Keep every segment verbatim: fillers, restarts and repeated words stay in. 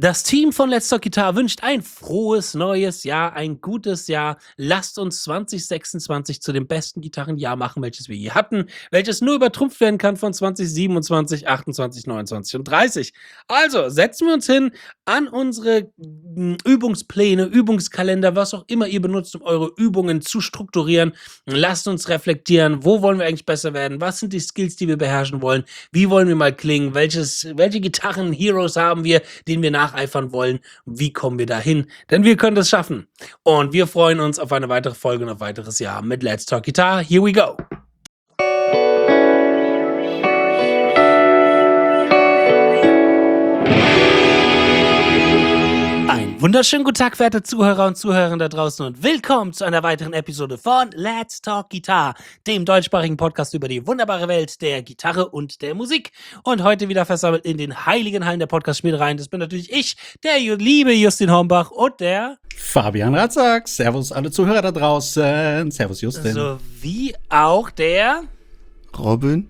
Das Team von Let's Talk Guitar wünscht ein frohes neues Jahr, ein gutes Jahr. Lasst uns zwanzig sechsundzwanzig zu dem besten Gitarrenjahr machen, welches wir je hatten, welches nur übertrumpft werden kann von zwanzig siebenundzwanzig, achtundzwanzig, neunundzwanzig und dreißig. Also setzen wir uns hin an unsere mm, Übungspläne, Übungskalender, was auch immer ihr benutzt, um eure Übungen zu strukturieren. Lasst uns reflektieren, wo wollen wir eigentlich besser werden, was sind die Skills, die wir beherrschen wollen, wie wollen wir mal klingen, welches, welche Gitarren-Heroes haben wir, denen wir nacheifern wollen, wie kommen wir dahin, denn wir können das schaffen. Und wir freuen uns auf eine weitere Folge und auf weiteres Jahr mit Let's Talk Guitar. Here we go! Wunderschönen guten Tag, werte Zuhörer und Zuhörerinnen da draußen und willkommen zu einer weiteren Episode von Let's Talk Guitar, dem deutschsprachigen Podcast über die wunderbare Welt der Gitarre und der Musik. Und heute wieder versammelt in den heiligen Hallen der Podcast-Spielereien. Das bin natürlich ich, der liebe Justin Hornbach und der Fabian Ratzak. Servus alle Zuhörer da draußen. Servus Justin. Sowie auch der Robin.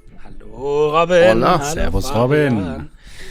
Hallo Robin. Hola. Hallo, Servus Fabian. Robin.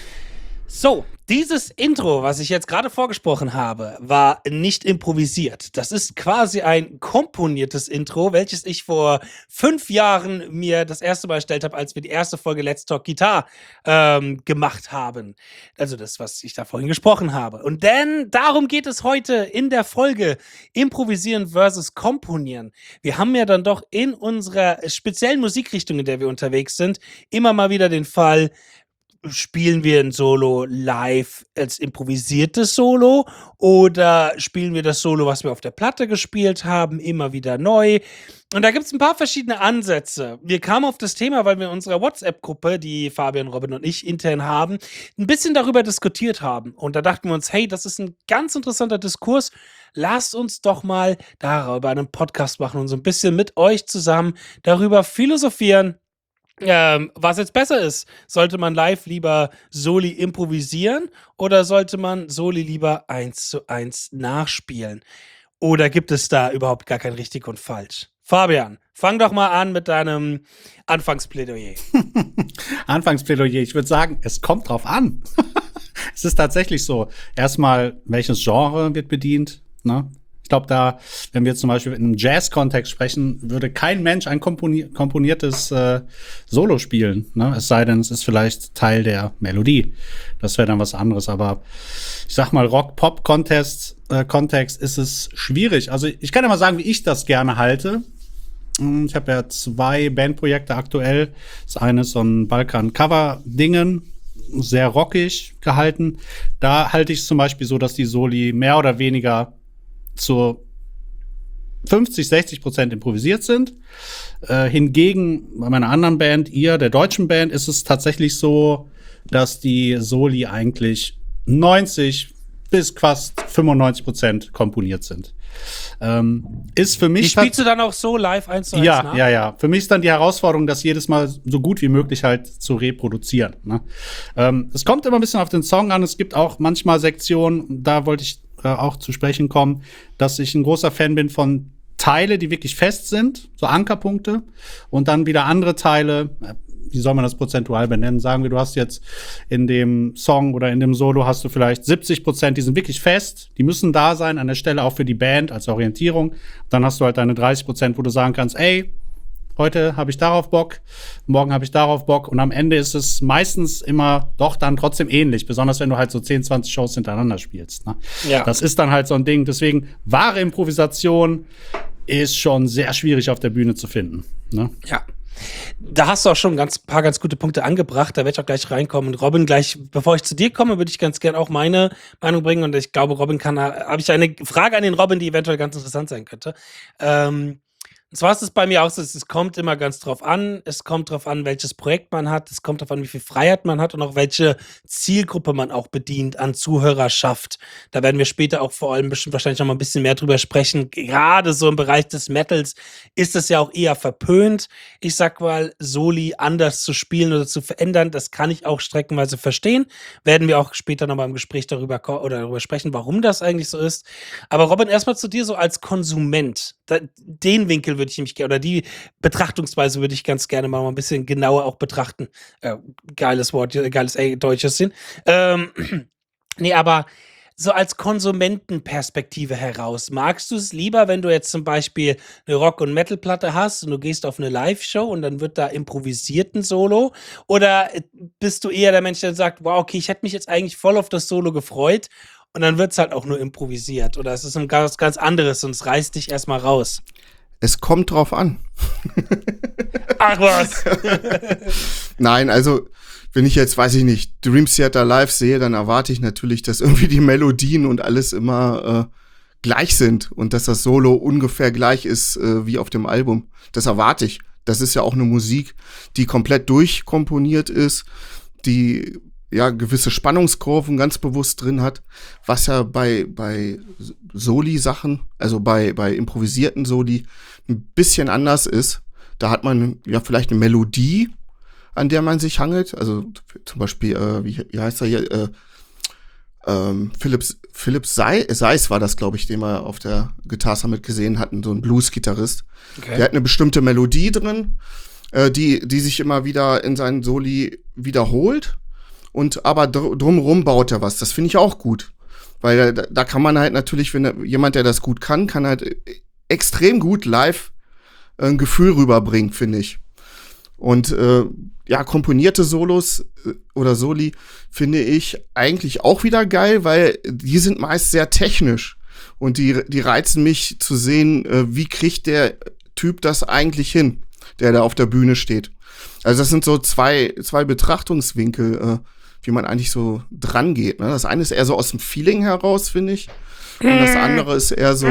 So, dieses Intro, was ich jetzt gerade vorgesprochen habe, war nicht improvisiert. Das ist quasi ein komponiertes Intro, welches ich vor fünf Jahren mir das erste Mal erstellt habe, als wir die erste Folge Let's Talk Guitar ähm, gemacht haben. Also das, was ich da vorhin gesprochen habe. Und denn darum geht es heute in der Folge Improvisieren versus Komponieren. Wir haben ja dann doch in unserer speziellen Musikrichtung, in der wir unterwegs sind, immer mal wieder den Fall, spielen wir ein Solo live als improvisiertes Solo oder spielen wir das Solo, was wir auf der Platte gespielt haben, immer wieder neu? Und da gibt es ein paar verschiedene Ansätze. Wir kamen auf das Thema, weil wir in unserer WhatsApp-Gruppe, die Fabian, Robin und ich intern haben, ein bisschen darüber diskutiert haben. Und da dachten wir uns, hey, das ist ein ganz interessanter Diskurs. Lasst uns doch mal darüber einen Podcast machen und so ein bisschen mit euch zusammen darüber philosophieren, Ähm, was jetzt besser ist. Sollte man live lieber Soli improvisieren oder sollte man Soli lieber eins zu eins nachspielen? Oder gibt es da überhaupt gar kein richtig und falsch? Fabian, fang doch mal an mit deinem Anfangsplädoyer. Anfangsplädoyer. Ich würde sagen, es kommt drauf an. Es ist tatsächlich so. Erstmal, welches Genre wird bedient, ne? Ich glaube, da, wenn wir zum Beispiel in einem Jazz-Kontext sprechen, würde kein Mensch ein komponi- komponiertes äh, Solo spielen. Ne? Es sei denn, es ist vielleicht Teil der Melodie. Das wäre dann was anderes. Aber ich sag mal, Rock-Pop-Kontext äh, Kontext ist es schwierig. Also ich kann ja mal sagen, wie ich das gerne halte. Ich habe ja zwei Bandprojekte aktuell. Das eine ist so ein Balkan-Cover-Dingen, sehr rockig gehalten. Da halte ich es zum Beispiel so, dass die Soli mehr oder weniger zu fünfzig, sechzig Prozent improvisiert sind. Äh, hingegen bei meiner anderen Band, ihr, der deutschen Band, ist es tatsächlich so, dass die Soli eigentlich neunzig bis fast fünfundneunzig Prozent komponiert sind. Ähm, ist für mich. Die spielst du dann auch so live eins zu eins Ja, nach? ja, ja. Für mich ist dann die Herausforderung, das jedes Mal so gut wie möglich halt zu reproduzieren. Ne? Ähm, es kommt immer ein bisschen auf den Song an. Es gibt auch manchmal Sektionen, da wollte ich äh, auch zu sprechen kommen, dass ich ein großer Fan bin von Teile, die wirklich fest sind, so Ankerpunkte, und dann wieder andere Teile, äh, wie soll man das prozentual benennen? Sagen wir, du hast jetzt in dem Song oder in dem Solo hast du vielleicht siebzig Prozent, die sind wirklich fest, die müssen da sein, an der Stelle auch für die Band als Orientierung. Dann hast du halt deine dreißig Prozent, wo du sagen kannst, ey, heute habe ich darauf Bock, morgen habe ich darauf Bock, und am Ende ist es meistens immer doch dann trotzdem ähnlich, besonders wenn du halt so zehn, zwanzig Shows hintereinander spielst. Ne? Ja. Das ist dann halt so ein Ding. Deswegen, wahre Improvisation ist schon sehr schwierig auf der Bühne zu finden. Ne? Ja. Da hast du auch schon ein ganz, paar ganz gute Punkte angebracht. Da werde ich auch gleich reinkommen. Und Robin, gleich, bevor ich zu dir komme, würde ich ganz gerne auch meine Meinung bringen. Und ich glaube, Robin kann, habe ich eine Frage an den Robin, die eventuell ganz interessant sein könnte. Ähm, Und zwar ist es bei mir auch so, es kommt immer ganz drauf an. Es kommt drauf an, welches Projekt man hat. Es kommt drauf an, wie viel Freiheit man hat und auch welche Zielgruppe man auch bedient an Zuhörerschaft. Da werden wir später auch vor allem bestimmt wahrscheinlich noch mal ein bisschen mehr drüber sprechen. Gerade so im Bereich des Metals ist es ja auch eher verpönt. Ich sag mal, Soli anders zu spielen oder zu verändern, das kann ich auch streckenweise verstehen. Werden wir auch später noch mal im Gespräch darüber ko- oder darüber sprechen, warum das eigentlich so ist. Aber Robin, erstmal zu dir so als Konsument. Da, den Winkel würde ich nämlich gerne, oder die Betrachtungsweise würde ich ganz gerne mal ein bisschen genauer auch betrachten. Äh, geiles Wort, äh, geiles äh, deutsches Sinn. Ähm, Nee, aber so als Konsumentenperspektive heraus, magst du es lieber, wenn du jetzt zum Beispiel eine Rock- und Metal-Platte hast und du gehst auf eine Live-Show und dann wird da improvisiert 'n Solo? Oder, äh, bist du eher der Mensch, der sagt: „Wow, okay, ich hätte mich jetzt eigentlich voll auf das Solo gefreut“ und dann wird's halt auch nur improvisiert? Oder es ist 'n ganz ganz anderes und es reißt dich erst mal raus? Es kommt drauf an. Ach was. Nein, also wenn ich jetzt, weiß ich nicht, Dream Theater live sehe, dann erwarte ich natürlich, dass irgendwie die Melodien und alles immer äh, gleich sind und dass das Solo ungefähr gleich ist äh, wie auf dem Album. Das erwarte ich. Das ist ja auch eine Musik, die komplett durchkomponiert ist, die ja gewisse Spannungskurven ganz bewusst drin hat, was ja bei bei Soli-Sachen, also bei bei improvisierten Soli ein bisschen anders ist. Da hat man ja vielleicht eine Melodie, an der man sich hangelt. Also zum Beispiel, äh, wie, wie heißt er hier? Äh, ähm, Philips, Philips Sei, Seiss war das, glaube ich, den wir auf der Guitar Summit gesehen hatten, so ein Blues-Gitarrist. Okay. Der hat eine bestimmte Melodie drin, äh, die, die sich immer wieder in seinen Soli wiederholt. Und aber dr- drumherum baut er was. Das finde ich auch gut. Weil da, da kann man halt natürlich, wenn er, jemand, der das gut kann, kann halt extrem gut live äh, ein Gefühl rüberbringen, finde ich. Und äh, ja, komponierte Solos äh, oder Soli finde ich eigentlich auch wieder geil, weil die sind meist sehr technisch und die die reizen mich zu sehen, äh, wie kriegt der Typ das eigentlich hin, der da auf der Bühne steht. Also das sind so zwei zwei Betrachtungswinkel, äh, wie man eigentlich so dran geht. Ne? Das eine ist eher so aus dem Feeling heraus, finde ich, und das andere ist eher so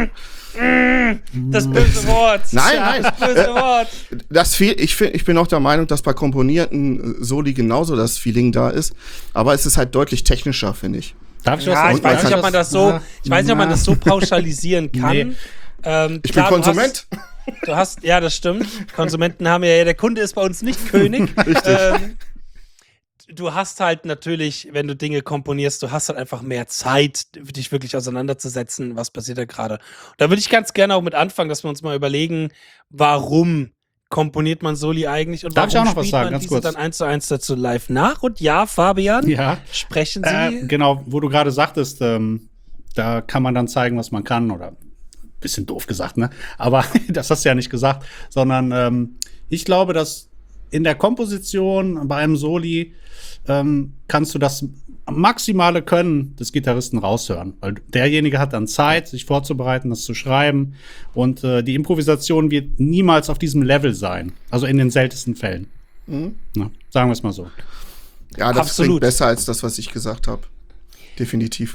das böse Wort. Nein, nein. Das böse Wort. Das viel, ich, find, ich bin auch der Meinung, dass bei komponierten Soli genauso das Feeling da ist. Aber es ist halt deutlich technischer, finde ich. Darf ich was Ja, sagen? ich weiß nicht, ob man das so, ich weiß nicht, ob man das so pauschalisieren kann. Nee. Ähm, Ich klar, bin Konsument. Du hast, du hast, ja, das stimmt. Konsumenten haben ja, der Kunde ist bei uns nicht König. Richtig. Ähm, du hast halt natürlich, wenn du Dinge komponierst, du hast halt einfach mehr Zeit, dich wirklich auseinanderzusetzen, was passiert da gerade. Da würde ich ganz gerne auch mit anfangen, dass wir uns mal überlegen, warum komponiert man Soli eigentlich und Darf ich warum auch noch was spielt sagen, man ganz diese kurz? dann eins zu eins dazu live nach? Und ja, Fabian, Ja. sprechen Sie. Äh, genau, wo du gerade sagtest, ähm, da kann man dann zeigen, was man kann, oder bisschen doof gesagt, ne? Aber das hast du ja nicht gesagt, sondern ähm, ich glaube, dass in der Komposition bei einem Soli ähm, kannst du das maximale Können des Gitarristen raushören, weil derjenige hat dann Zeit, sich vorzubereiten, das zu schreiben, und äh, die Improvisation wird niemals auf diesem Level sein, also in den seltensten Fällen. Mhm. Na, sagen wir es mal so. Ja, das Absolut. klingt besser als das, was ich gesagt habe. Definitiv.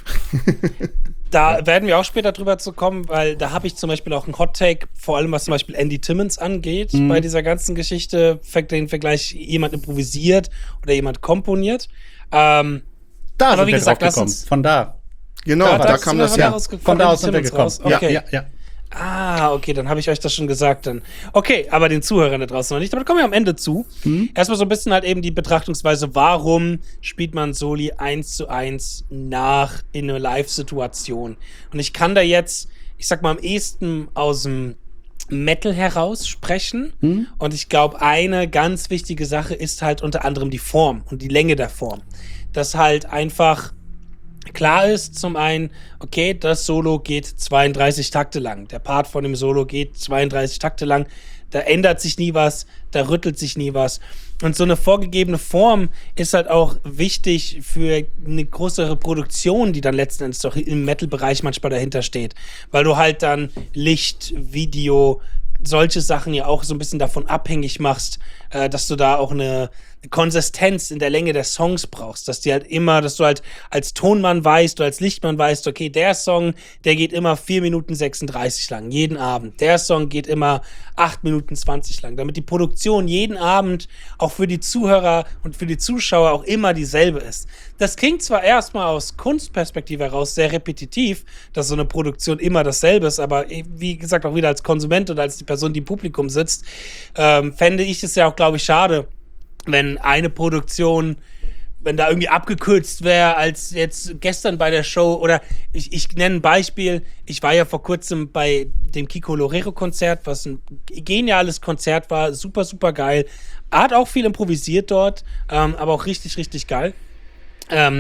Da werden wir auch später drüber zu kommen, weil da habe ich zum Beispiel auch einen Hot-Take, vor allem was zum Beispiel Andy Timmons angeht, Mhm. bei dieser ganzen Geschichte, den Vergleich, jemand improvisiert oder jemand komponiert. Ähm, Da Aber sind wie wir gesagt, drauf lass gekommen. uns- Von da. Genau, Da da, war's. kam sind wir das von ja. da aus ge- Von da aus sind wir Timmons gekommen. raus. Ja, Okay. ja, ja. Ah, okay, dann habe ich euch das schon gesagt dann. Okay, aber den Zuhörern da draußen noch nicht, aber da kommen wir am Ende zu. Mhm. Erstmal so ein bisschen halt eben die Betrachtungsweise, warum spielt man Soli eins zu eins nach in einer Live-Situation? Und ich kann da jetzt, ich sag mal, am ehesten aus dem Metal heraus sprechen. Mhm. Und ich glaube, eine ganz wichtige Sache ist halt unter anderem die Form und die Länge der Form. Dass halt einfach klar ist, zum einen, okay, das Solo geht zweiunddreißig Takte lang. Der Part von dem Solo geht zweiunddreißig Takte lang. Da ändert sich nie was, da rüttelt sich nie was. Und so eine vorgegebene Form ist halt auch wichtig für eine größere Produktion, die dann letzten Endes doch im Metal-Bereich manchmal dahinter steht. Weil du halt dann Licht, Video, solche Sachen ja auch so ein bisschen davon abhängig machst, äh, dass du da auch eine Konsistenz in der Länge der Songs brauchst, dass die halt immer, dass du halt als Tonmann weißt, du als Lichtmann weißt, okay, der Song, der geht immer vier Minuten sechsunddreißig lang, jeden Abend. Der Song geht immer acht Minuten zwanzig lang, damit die Produktion jeden Abend auch für die Zuhörer und für die Zuschauer auch immer dieselbe ist. Das klingt zwar erstmal aus Kunstperspektive heraus sehr repetitiv, dass so eine Produktion immer dasselbe ist, aber wie gesagt, auch wieder als Konsument oder als die Person, die im Publikum sitzt, ähm, fände ich es ja auch, glaube ich, schade, wenn eine Produktion, wenn da irgendwie abgekürzt wäre, als jetzt gestern bei der Show, oder ich, ich nenne ein Beispiel, ich war ja vor kurzem bei dem Kiko Loureiro-Konzert, was ein geniales Konzert war, super, super geil. Er hat auch viel improvisiert dort, ähm, aber auch richtig, richtig geil. Ähm,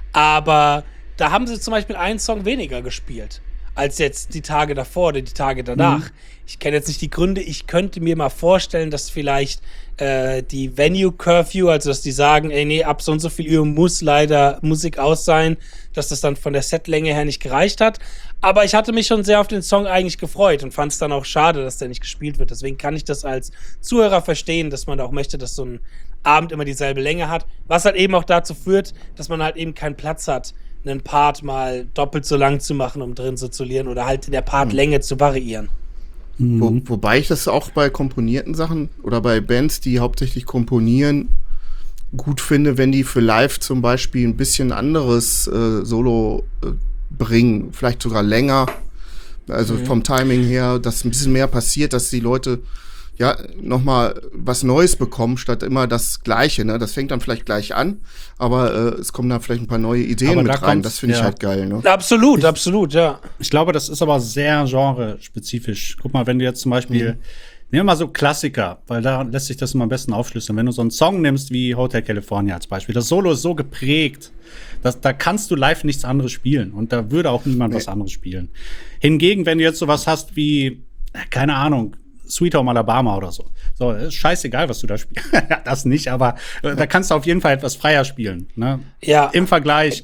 Aber da haben sie zum Beispiel einen Song weniger gespielt als jetzt die Tage davor oder die Tage danach. Mhm. Ich kenne jetzt nicht die Gründe. Ich könnte mir mal vorstellen, dass vielleicht äh, die Venue-Curfew, also dass die sagen, ey, nee, ab so und so viel Uhr muss leider Musik aus sein, dass das dann von der Setlänge her nicht gereicht hat. Aber ich hatte mich schon sehr auf den Song eigentlich gefreut und fand es dann auch schade, dass der nicht gespielt wird. Deswegen kann ich das als Zuhörer verstehen, dass man auch möchte, dass so ein Abend immer dieselbe Länge hat. Was halt eben auch dazu führt, dass man halt eben keinen Platz hat, einen Part mal doppelt so lang zu machen, um drin zu zulieren oder halt in der Partlänge mhm. zu variieren. Mhm. Wo, wobei ich das auch bei komponierten Sachen oder bei Bands, die hauptsächlich komponieren, gut finde, wenn die für live zum Beispiel ein bisschen anderes äh, Solo äh, bringen, vielleicht sogar länger, also mhm. vom Timing her, dass ein bisschen mehr passiert, dass die Leute ja nochmal was Neues bekommen, statt immer das Gleiche, ne? Das fängt dann vielleicht gleich an, aber äh, es kommen dann vielleicht ein paar neue Ideen aber mit rein, das finde ja. ich halt geil, ne? Absolut, ich, absolut, ja. Ich glaube, das ist aber sehr genrespezifisch. Guck mal, wenn du jetzt zum Beispiel, mhm. nehmen wir mal so Klassiker, weil da lässt sich das immer am besten aufschlüsseln. Wenn du so einen Song nimmst wie Hotel California als Beispiel, das Solo ist so geprägt, dass, da kannst du live nichts anderes spielen und da würde auch niemand nee. was anderes spielen. Hingegen, wenn du jetzt sowas hast wie, keine Ahnung, Sweet Home Alabama oder so. So, ist scheißegal, was du da spielst. Das nicht, aber äh, da kannst du auf jeden Fall etwas freier spielen, ne? Ja. Im Vergleich.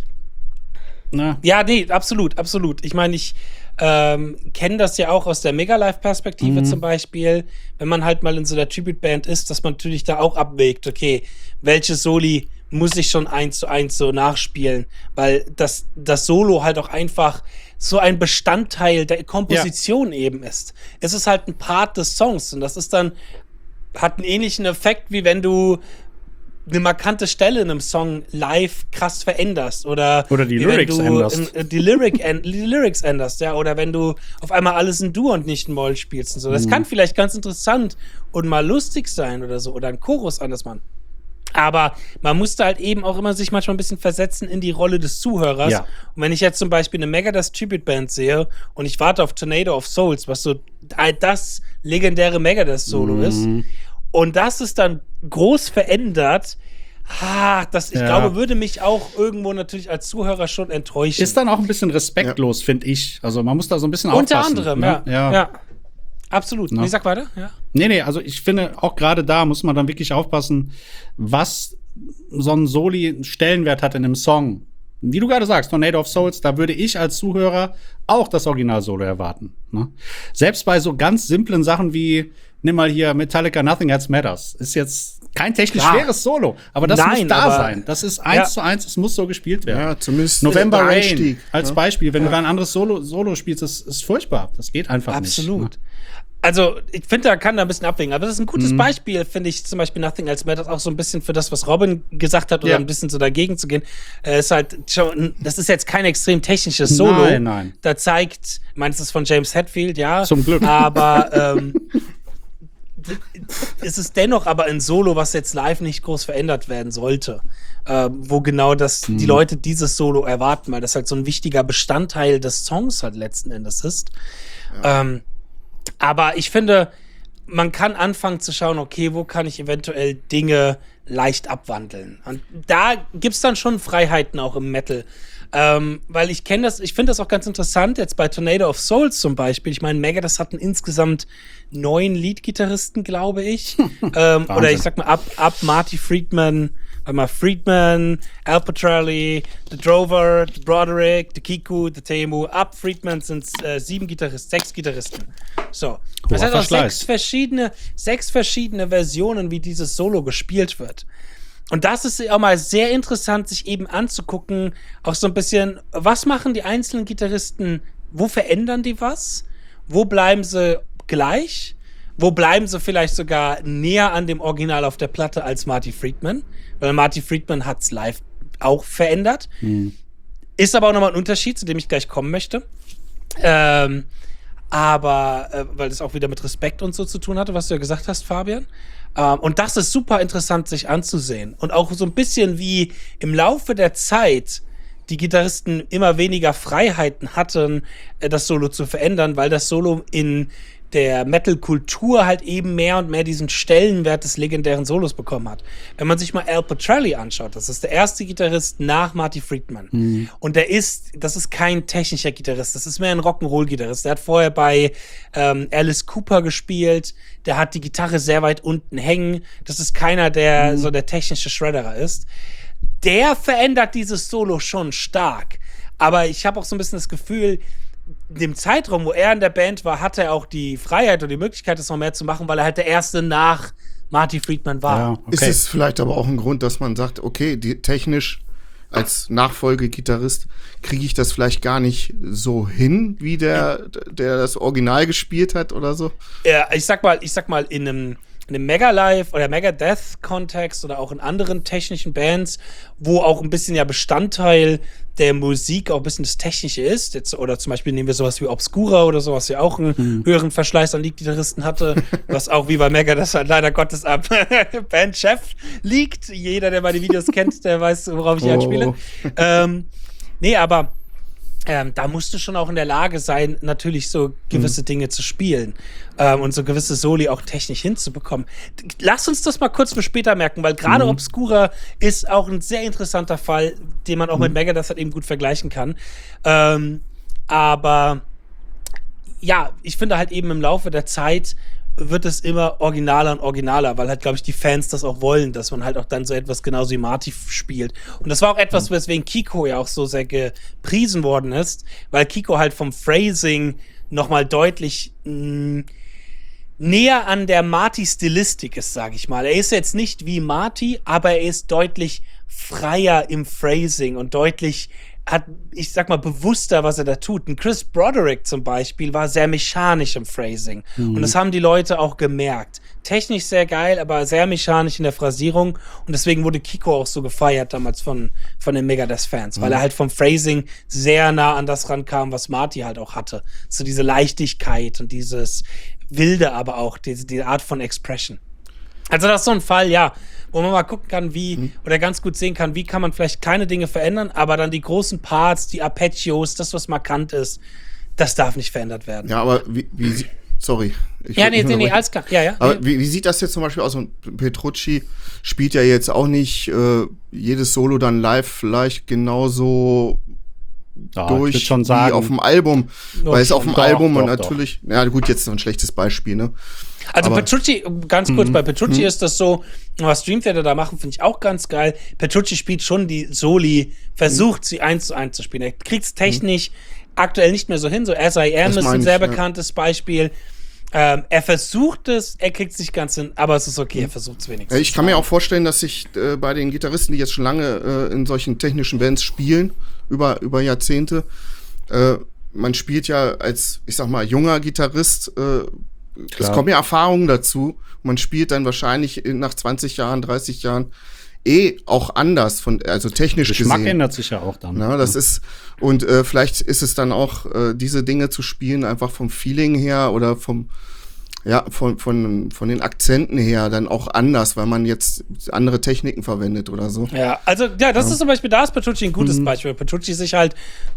Ne? Ja, nee, absolut, absolut. Ich meine, ich ähm, kenne das ja auch aus der Mega-Live-Perspektive mhm. zum Beispiel, wenn man halt mal in so der Tribute-Band ist, dass man natürlich da auch abwägt, okay, welche Soli muss ich schon eins zu eins so nachspielen, weil das, das Solo halt auch einfach so ein Bestandteil der Komposition ja. eben ist. Es ist halt ein Part des Songs und das ist dann, hat einen ähnlichen Effekt, wie wenn du eine markante Stelle in einem Song live krass veränderst oder, oder die Lyrics änderst. In, die, Lyric en, die Lyrics änderst, ja, oder wenn du auf einmal alles in Dur und nicht in Moll spielst und so. Das mhm. kann vielleicht ganz interessant und mal lustig sein oder so oder ein Chorus an das man. Aber man musste halt eben auch immer sich manchmal ein bisschen versetzen in die Rolle des Zuhörers. Ja. Und wenn ich jetzt zum Beispiel eine Megadeth Tribute Band sehe und ich warte auf Tornado of Souls, was so das legendäre Megadeth Solo mhm. ist, und das ist dann groß verändert, ah, das, ich ja. glaube, würde mich auch irgendwo natürlich als Zuhörer schon enttäuschen. Ist dann auch ein bisschen respektlos, ja. finde ich. Also man muss da so ein bisschen Unter aufpassen. Unter anderem, ne? ja. ja. ja. Absolut. No. Nee, sag weiter. Ja. Nee, nee, also ich finde, auch gerade da muss man dann wirklich aufpassen, was so ein Soli Stellenwert hat in einem Song. Wie du gerade sagst, Tornado of Souls, da würde ich als Zuhörer auch das Original-Solo erwarten. Ne? Selbst bei so ganz simplen Sachen wie, nimm mal hier Metallica Nothing Else Matters, ist jetzt kein technisch ja. schweres Solo, aber das Nein, muss da sein. Das ist eins ja. zu eins, es muss so gespielt werden. Ja, zumindest November Rain als Beispiel, wenn ja. du da ein anderes Solo, Solo spielst, das ist furchtbar. Das geht einfach Absolut. nicht. Ne? Also, ich finde, da kann da ein bisschen abwägen. Aber das ist ein gutes mhm. Beispiel, finde ich, zum Beispiel Nothing Else Matters, auch so ein bisschen für das, was Robin gesagt hat, oder ja. ein bisschen so dagegen zu gehen. Äh, ist halt schon, das ist jetzt kein extrem technisches Solo. Nein, nein. Da zeigt, ich meine, es ist von James Hetfield, ja. Zum Glück. Aber ähm, es ist dennoch aber ein Solo, was jetzt live nicht groß verändert werden sollte. Äh, wo genau das, mhm. die Leute dieses Solo erwarten, weil das halt so ein wichtiger Bestandteil des Songs halt letzten Endes ist. Ja. Ähm, Aber ich finde, man kann anfangen zu schauen, okay, wo kann ich eventuell Dinge leicht abwandeln? Und da gibt's dann schon Freiheiten auch im Metal. Ähm, weil ich kenne das, ich finde das auch ganz interessant, jetzt bei Tornado of Souls zum Beispiel. Ich meine, Megadeth hatten insgesamt neun Lead-Gitarristen, glaube ich. ähm, oder ich sag mal, ab, ab Marty Friedman, mal Friedman, Al Pitrelli, The Drover, The Broderick, The Kiku, The Temu. Ab Friedman sind es äh, sieben Gitarristen, sechs Gitarristen. So. Das heißt auch sechs verschiedene, sechs verschiedene Versionen, wie dieses Solo gespielt wird. Und das ist auch mal sehr interessant, sich eben anzugucken, auch so ein bisschen, was machen die einzelnen Gitarristen, wo verändern die was? Wo bleiben sie gleich? Wo bleiben sie vielleicht sogar näher an dem Original auf der Platte als Marty Friedman? Weil Marty Friedman hat's live auch verändert. Hm. Ist aber auch nochmal ein Unterschied, zu dem ich gleich kommen möchte. Ähm, aber, äh, weil das auch wieder mit Respekt und so zu tun hatte, was du ja gesagt hast, Fabian. Ähm, und das ist super interessant, sich anzusehen. Und auch so ein bisschen wie im Laufe der Zeit die Gitarristen immer weniger Freiheiten hatten, äh, das Solo zu verändern, weil das Solo in der Metal-Kultur halt eben mehr und mehr diesen Stellenwert des legendären Solos bekommen hat. Wenn man sich mal Al Pitrelli anschaut, das ist der erste Gitarrist nach Marty Friedman. Mhm. Und der ist, das ist kein technischer Gitarrist, das ist mehr ein Rock'n'Roll-Gitarrist. Der hat vorher bei ähm, Alice Cooper gespielt, der hat die Gitarre sehr weit unten hängen. Das ist keiner, der mhm. so der technische Shredderer ist. Der verändert dieses Solo schon stark. Aber ich habe auch so ein bisschen das Gefühl, in dem Zeitraum, wo er in der Band war, hatte er auch die Freiheit und die Möglichkeit, das noch mehr zu machen, weil er halt der Erste nach Marty Friedman war. Ja, okay. Ist es vielleicht aber auch ein Grund, dass man sagt, okay, die, technisch als Nachfolgegitarrist kriege ich das vielleicht gar nicht so hin, wie der, der das Original gespielt hat oder so? Ja, ich sag mal, ich sag mal, in einem in einem Mega-Live- oder Megadeth-Kontext oder auch in anderen technischen Bands, wo auch ein bisschen ja Bestandteil der Musik auch ein bisschen das Technische ist. Jetzt, oder zum Beispiel nehmen wir sowas wie Obscura oder sowas, ja auch einen hm. höheren Verschleiß an Lead-Gitarristen hatte, was auch wie bei Megadeth halt leider Gottes ab Bandchef liegt. Jeder, der meine Videos kennt, der weiß, worauf ich oh. anspiele. Ähm, nee, aber Ähm, da musst du schon auch in der Lage sein, natürlich so gewisse mhm. Dinge zu spielen ähm, und so gewisse Soli auch technisch hinzubekommen. Lass uns das mal kurz für später merken, weil gerade mhm. Obscura ist auch ein sehr interessanter Fall, den man auch mhm. mit Megadeth halt eben gut vergleichen kann. Ähm, aber ja, ich finde halt eben im Laufe der Zeit wird es immer originaler und originaler, weil halt, glaube ich, die Fans das auch wollen, dass man halt auch dann so etwas genauso wie Marty spielt. Und das war auch etwas, weswegen Kiko ja auch so sehr gepriesen worden ist, weil Kiko halt vom Phrasing nochmal deutlich mh, näher an der Marty-Stilistik ist, sage ich mal. Er ist jetzt nicht wie Marty, aber er ist deutlich freier im Phrasing und deutlich hat, ich sag mal, bewusster, was er da tut. Ein Chris Broderick zum Beispiel war sehr mechanisch im Phrasing. Mhm. Und das haben die Leute auch gemerkt. Technisch sehr geil, aber sehr mechanisch in der Phrasierung. Und deswegen wurde Kiko auch so gefeiert damals von, von den Megadeth-Fans, mhm. weil er halt vom Phrasing sehr nah an das rankam, was Marty halt auch hatte. So diese Leichtigkeit und dieses Wilde, aber auch diese, diese Art von Expression. Also das ist so ein Fall, ja, wo man mal gucken kann, wie, mhm. oder ganz gut sehen kann, wie kann man vielleicht kleine Dinge verändern, aber dann die großen Parts, die Arpeggios, das, was markant ist, das darf nicht verändert werden. Ja, aber wie, wie sorry. Ich ja, nee, nee, nee, alles klar. Ja, ja. Aber nee. wie, wie sieht das jetzt zum Beispiel aus? Und Petrucci spielt ja jetzt auch nicht äh, jedes Solo dann live vielleicht genauso ja, durch ich schon sagen, wie auf dem Album. Doch, weil es auf dem doch, Album doch, und doch. natürlich, ja gut, jetzt so ein schlechtes Beispiel, ne? Also Aber, Petrucci, ganz kurz, mhm. bei Petrucci mhm. ist das so, was Dream Theater da machen, finde ich auch ganz geil. Petrucci spielt schon die Soli, versucht mhm. sie eins zu eins zu spielen. Er kriegt es technisch mhm. aktuell nicht mehr so hin. So As I Am das ist ein sehr ich, bekanntes ja. Beispiel. Ähm, er versucht es, er kriegt es nicht ganz hin, aber es ist okay, er versucht es wenigstens. Ich kann mir auch vorstellen, dass sich äh, bei den Gitarristen, die jetzt schon lange äh, in solchen technischen Bands spielen, über, über Jahrzehnte, äh, man spielt ja als, ich sag mal, junger Gitarrist, äh, es kommen ja Erfahrungen dazu. Man spielt dann wahrscheinlich nach zwanzig Jahren, dreißig Jahren eh auch anders, von, also technisch Geschmack gesehen. Geschmack ändert sich ja auch dann. Na, das ist, und äh, vielleicht ist es dann auch, äh, diese Dinge zu spielen, einfach vom Feeling her oder vom, ja, von, von, von den Akzenten her dann auch anders, weil man jetzt andere Techniken verwendet oder so. Ja, also, ja, das ja. ist zum Beispiel, da ist Petrucci ein gutes mhm. Beispiel. Petrucci sich halt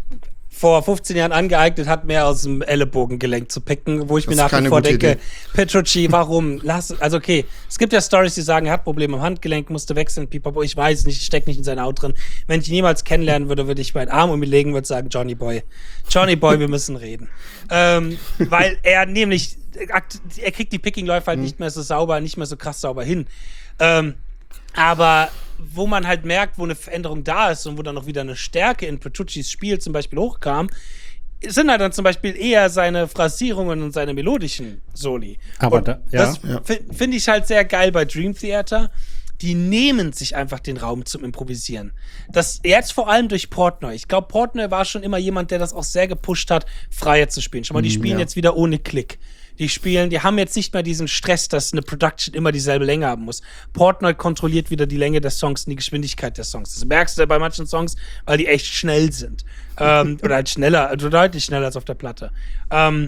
vor fünfzehn Jahren angeeignet hat, mehr aus dem Ellenbogengelenk zu picken, wo ich das mir nach wie vor denke, Idee. Petrucci, warum? Lass, also okay, es gibt ja Stories, die sagen, er hat Probleme am Handgelenk, musste wechseln, pipapo, ich weiß nicht, ich steck nicht in seine Haut drin. Wenn ich ihn niemals kennenlernen würde, würde ich meinen Arm um ihn legen und würde sagen, Johnny Boy, Johnny Boy, wir müssen reden. Ähm, weil er nämlich, er kriegt die Picking-Läufe halt mhm. nicht mehr so sauber, nicht mehr so krass sauber hin. Ähm, aber wo man halt merkt, wo eine Veränderung da ist und wo dann noch wieder eine Stärke in Petruccis Spiel zum Beispiel hochkam, sind halt dann zum Beispiel eher seine Phrasierungen und seine melodischen Soli. Aber und da, ja. das ja. finde ich halt sehr geil bei Dream Theater. Die nehmen sich einfach den Raum zum Improvisieren. Das jetzt vor allem durch Portnoy. Ich glaube, Portnoy war schon immer jemand, der das auch sehr gepusht hat, freier zu spielen. Schau mal, die spielen ja. jetzt wieder ohne Klick. Die spielen, die haben jetzt nicht mehr diesen Stress, dass eine Production immer dieselbe Länge haben muss. Portnoy kontrolliert wieder die Länge des Songs und die Geschwindigkeit des Songs. Das merkst du ja bei manchen Songs, weil die echt schnell sind. ähm, oder halt schneller, also deutlich schneller als auf der Platte. Ähm,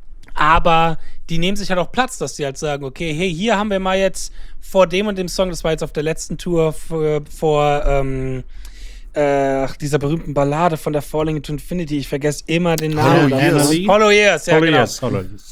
aber die nehmen sich halt auch Platz, dass die halt sagen, okay, hey, hier haben wir mal jetzt vor dem und dem Song, das war jetzt auf der letzten Tour vor, vor ähm, äh, dieser berühmten Ballade von der Falling into Infinity, ich vergesse immer den Namen. Hollow Years. Hollow Years, ja, Hollow genau. Years, Hollow Years.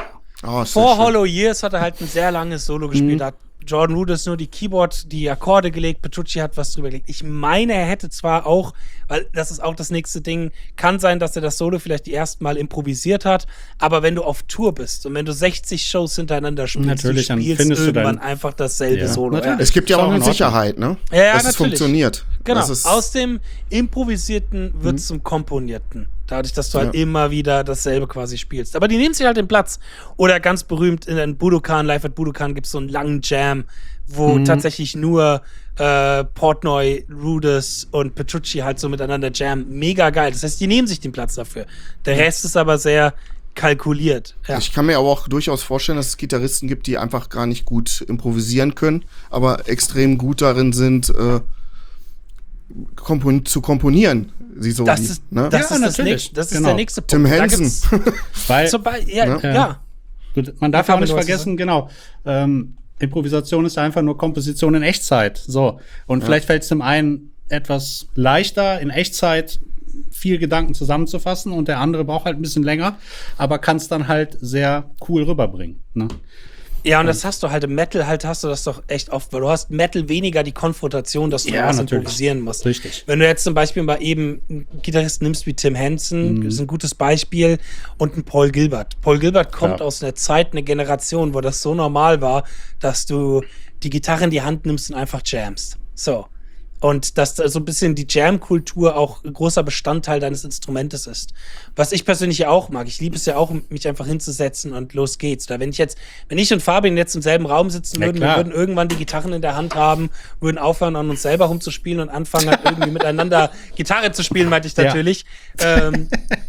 Oh, ist sehr Vor schön. Hollow Years hat er halt ein sehr langes Solo gespielt. Mhm. Da hat Jordan Rudess nur die Keyboard, die Akkorde gelegt, Petrucci hat was drüber gelegt. Ich meine, er hätte zwar auch, weil das ist auch das nächste Ding, kann sein, dass er das Solo vielleicht die ersten Mal improvisiert hat, aber wenn du auf Tour bist und wenn du sechzig Shows hintereinander spielst, Natürlich, du dann spielst findest du irgendwann dein- einfach dasselbe Ja, Solo. natürlich. Es gibt ja Ist auch auch eine in Ordnung. Sicherheit, ne? Ja, ja, dass es natürlich. funktioniert. Genau, Das ist, aus dem Improvisierten wird zum Komponierten. Dadurch, dass du halt Ja. immer wieder dasselbe quasi spielst. Aber die nehmen sich halt den Platz. Oder ganz berühmt in den Budokan, Live at Budokan gibt es so einen langen Jam, wo tatsächlich nur äh, Portnoy, Rudess und Petrucci halt so miteinander jammen. Mega geil. Das heißt, die nehmen sich den Platz dafür. Der Rest ist aber sehr kalkuliert. Ja. Ich kann mir aber auch durchaus vorstellen, dass es Gitarristen gibt, die einfach gar nicht gut improvisieren können, aber extrem gut darin sind, äh, kompon zu komponieren. Sie so Das wie, ist, ne? das Ja, ist, das natürlich. nächste, das ist Genau. der nächste Punkt. Tim Da Henson. gibt's Weil, zum Beispiel, ja, Ne? ja. Ja. Gut, man darf Ja, auch nicht Fabian, du hast vergessen, genau, ähm, Improvisation ist einfach nur Komposition in Echtzeit. So. Und vielleicht fällt es dem einen etwas leichter, in Echtzeit viel Gedanken zusammenzufassen und der andere braucht halt ein bisschen länger, aber kann es dann halt sehr cool rüberbringen. Ne? Ja, und das hast du halt im Metal, halt hast du das doch echt oft, weil du hast Metal weniger die Konfrontation, dass du Ja, was natürlich. improvisieren musst. Richtig. Wenn du jetzt zum Beispiel mal eben einen Gitarristen nimmst wie Tim Henson, Mhm. ist ein gutes Beispiel, und einen Paul Gilbert. Paul Gilbert kommt Klar. aus einer Zeit, einer Generation, wo das so normal war, dass du die Gitarre in die Hand nimmst und einfach jamst. So. Und dass da so ein bisschen die Jam-Kultur auch ein großer Bestandteil deines Instrumentes ist. Was ich persönlich ja auch mag. Ich liebe es ja auch, mich einfach hinzusetzen und los geht's. Oder wenn ich jetzt, wenn ich und Fabian jetzt im selben Raum sitzen Ja, würden, wir klar. würden irgendwann die Gitarren in der Hand haben, würden aufhören, an uns selber rumzuspielen und anfangen halt irgendwie miteinander Gitarre zu spielen, meinte ich Ja. natürlich. Ähm,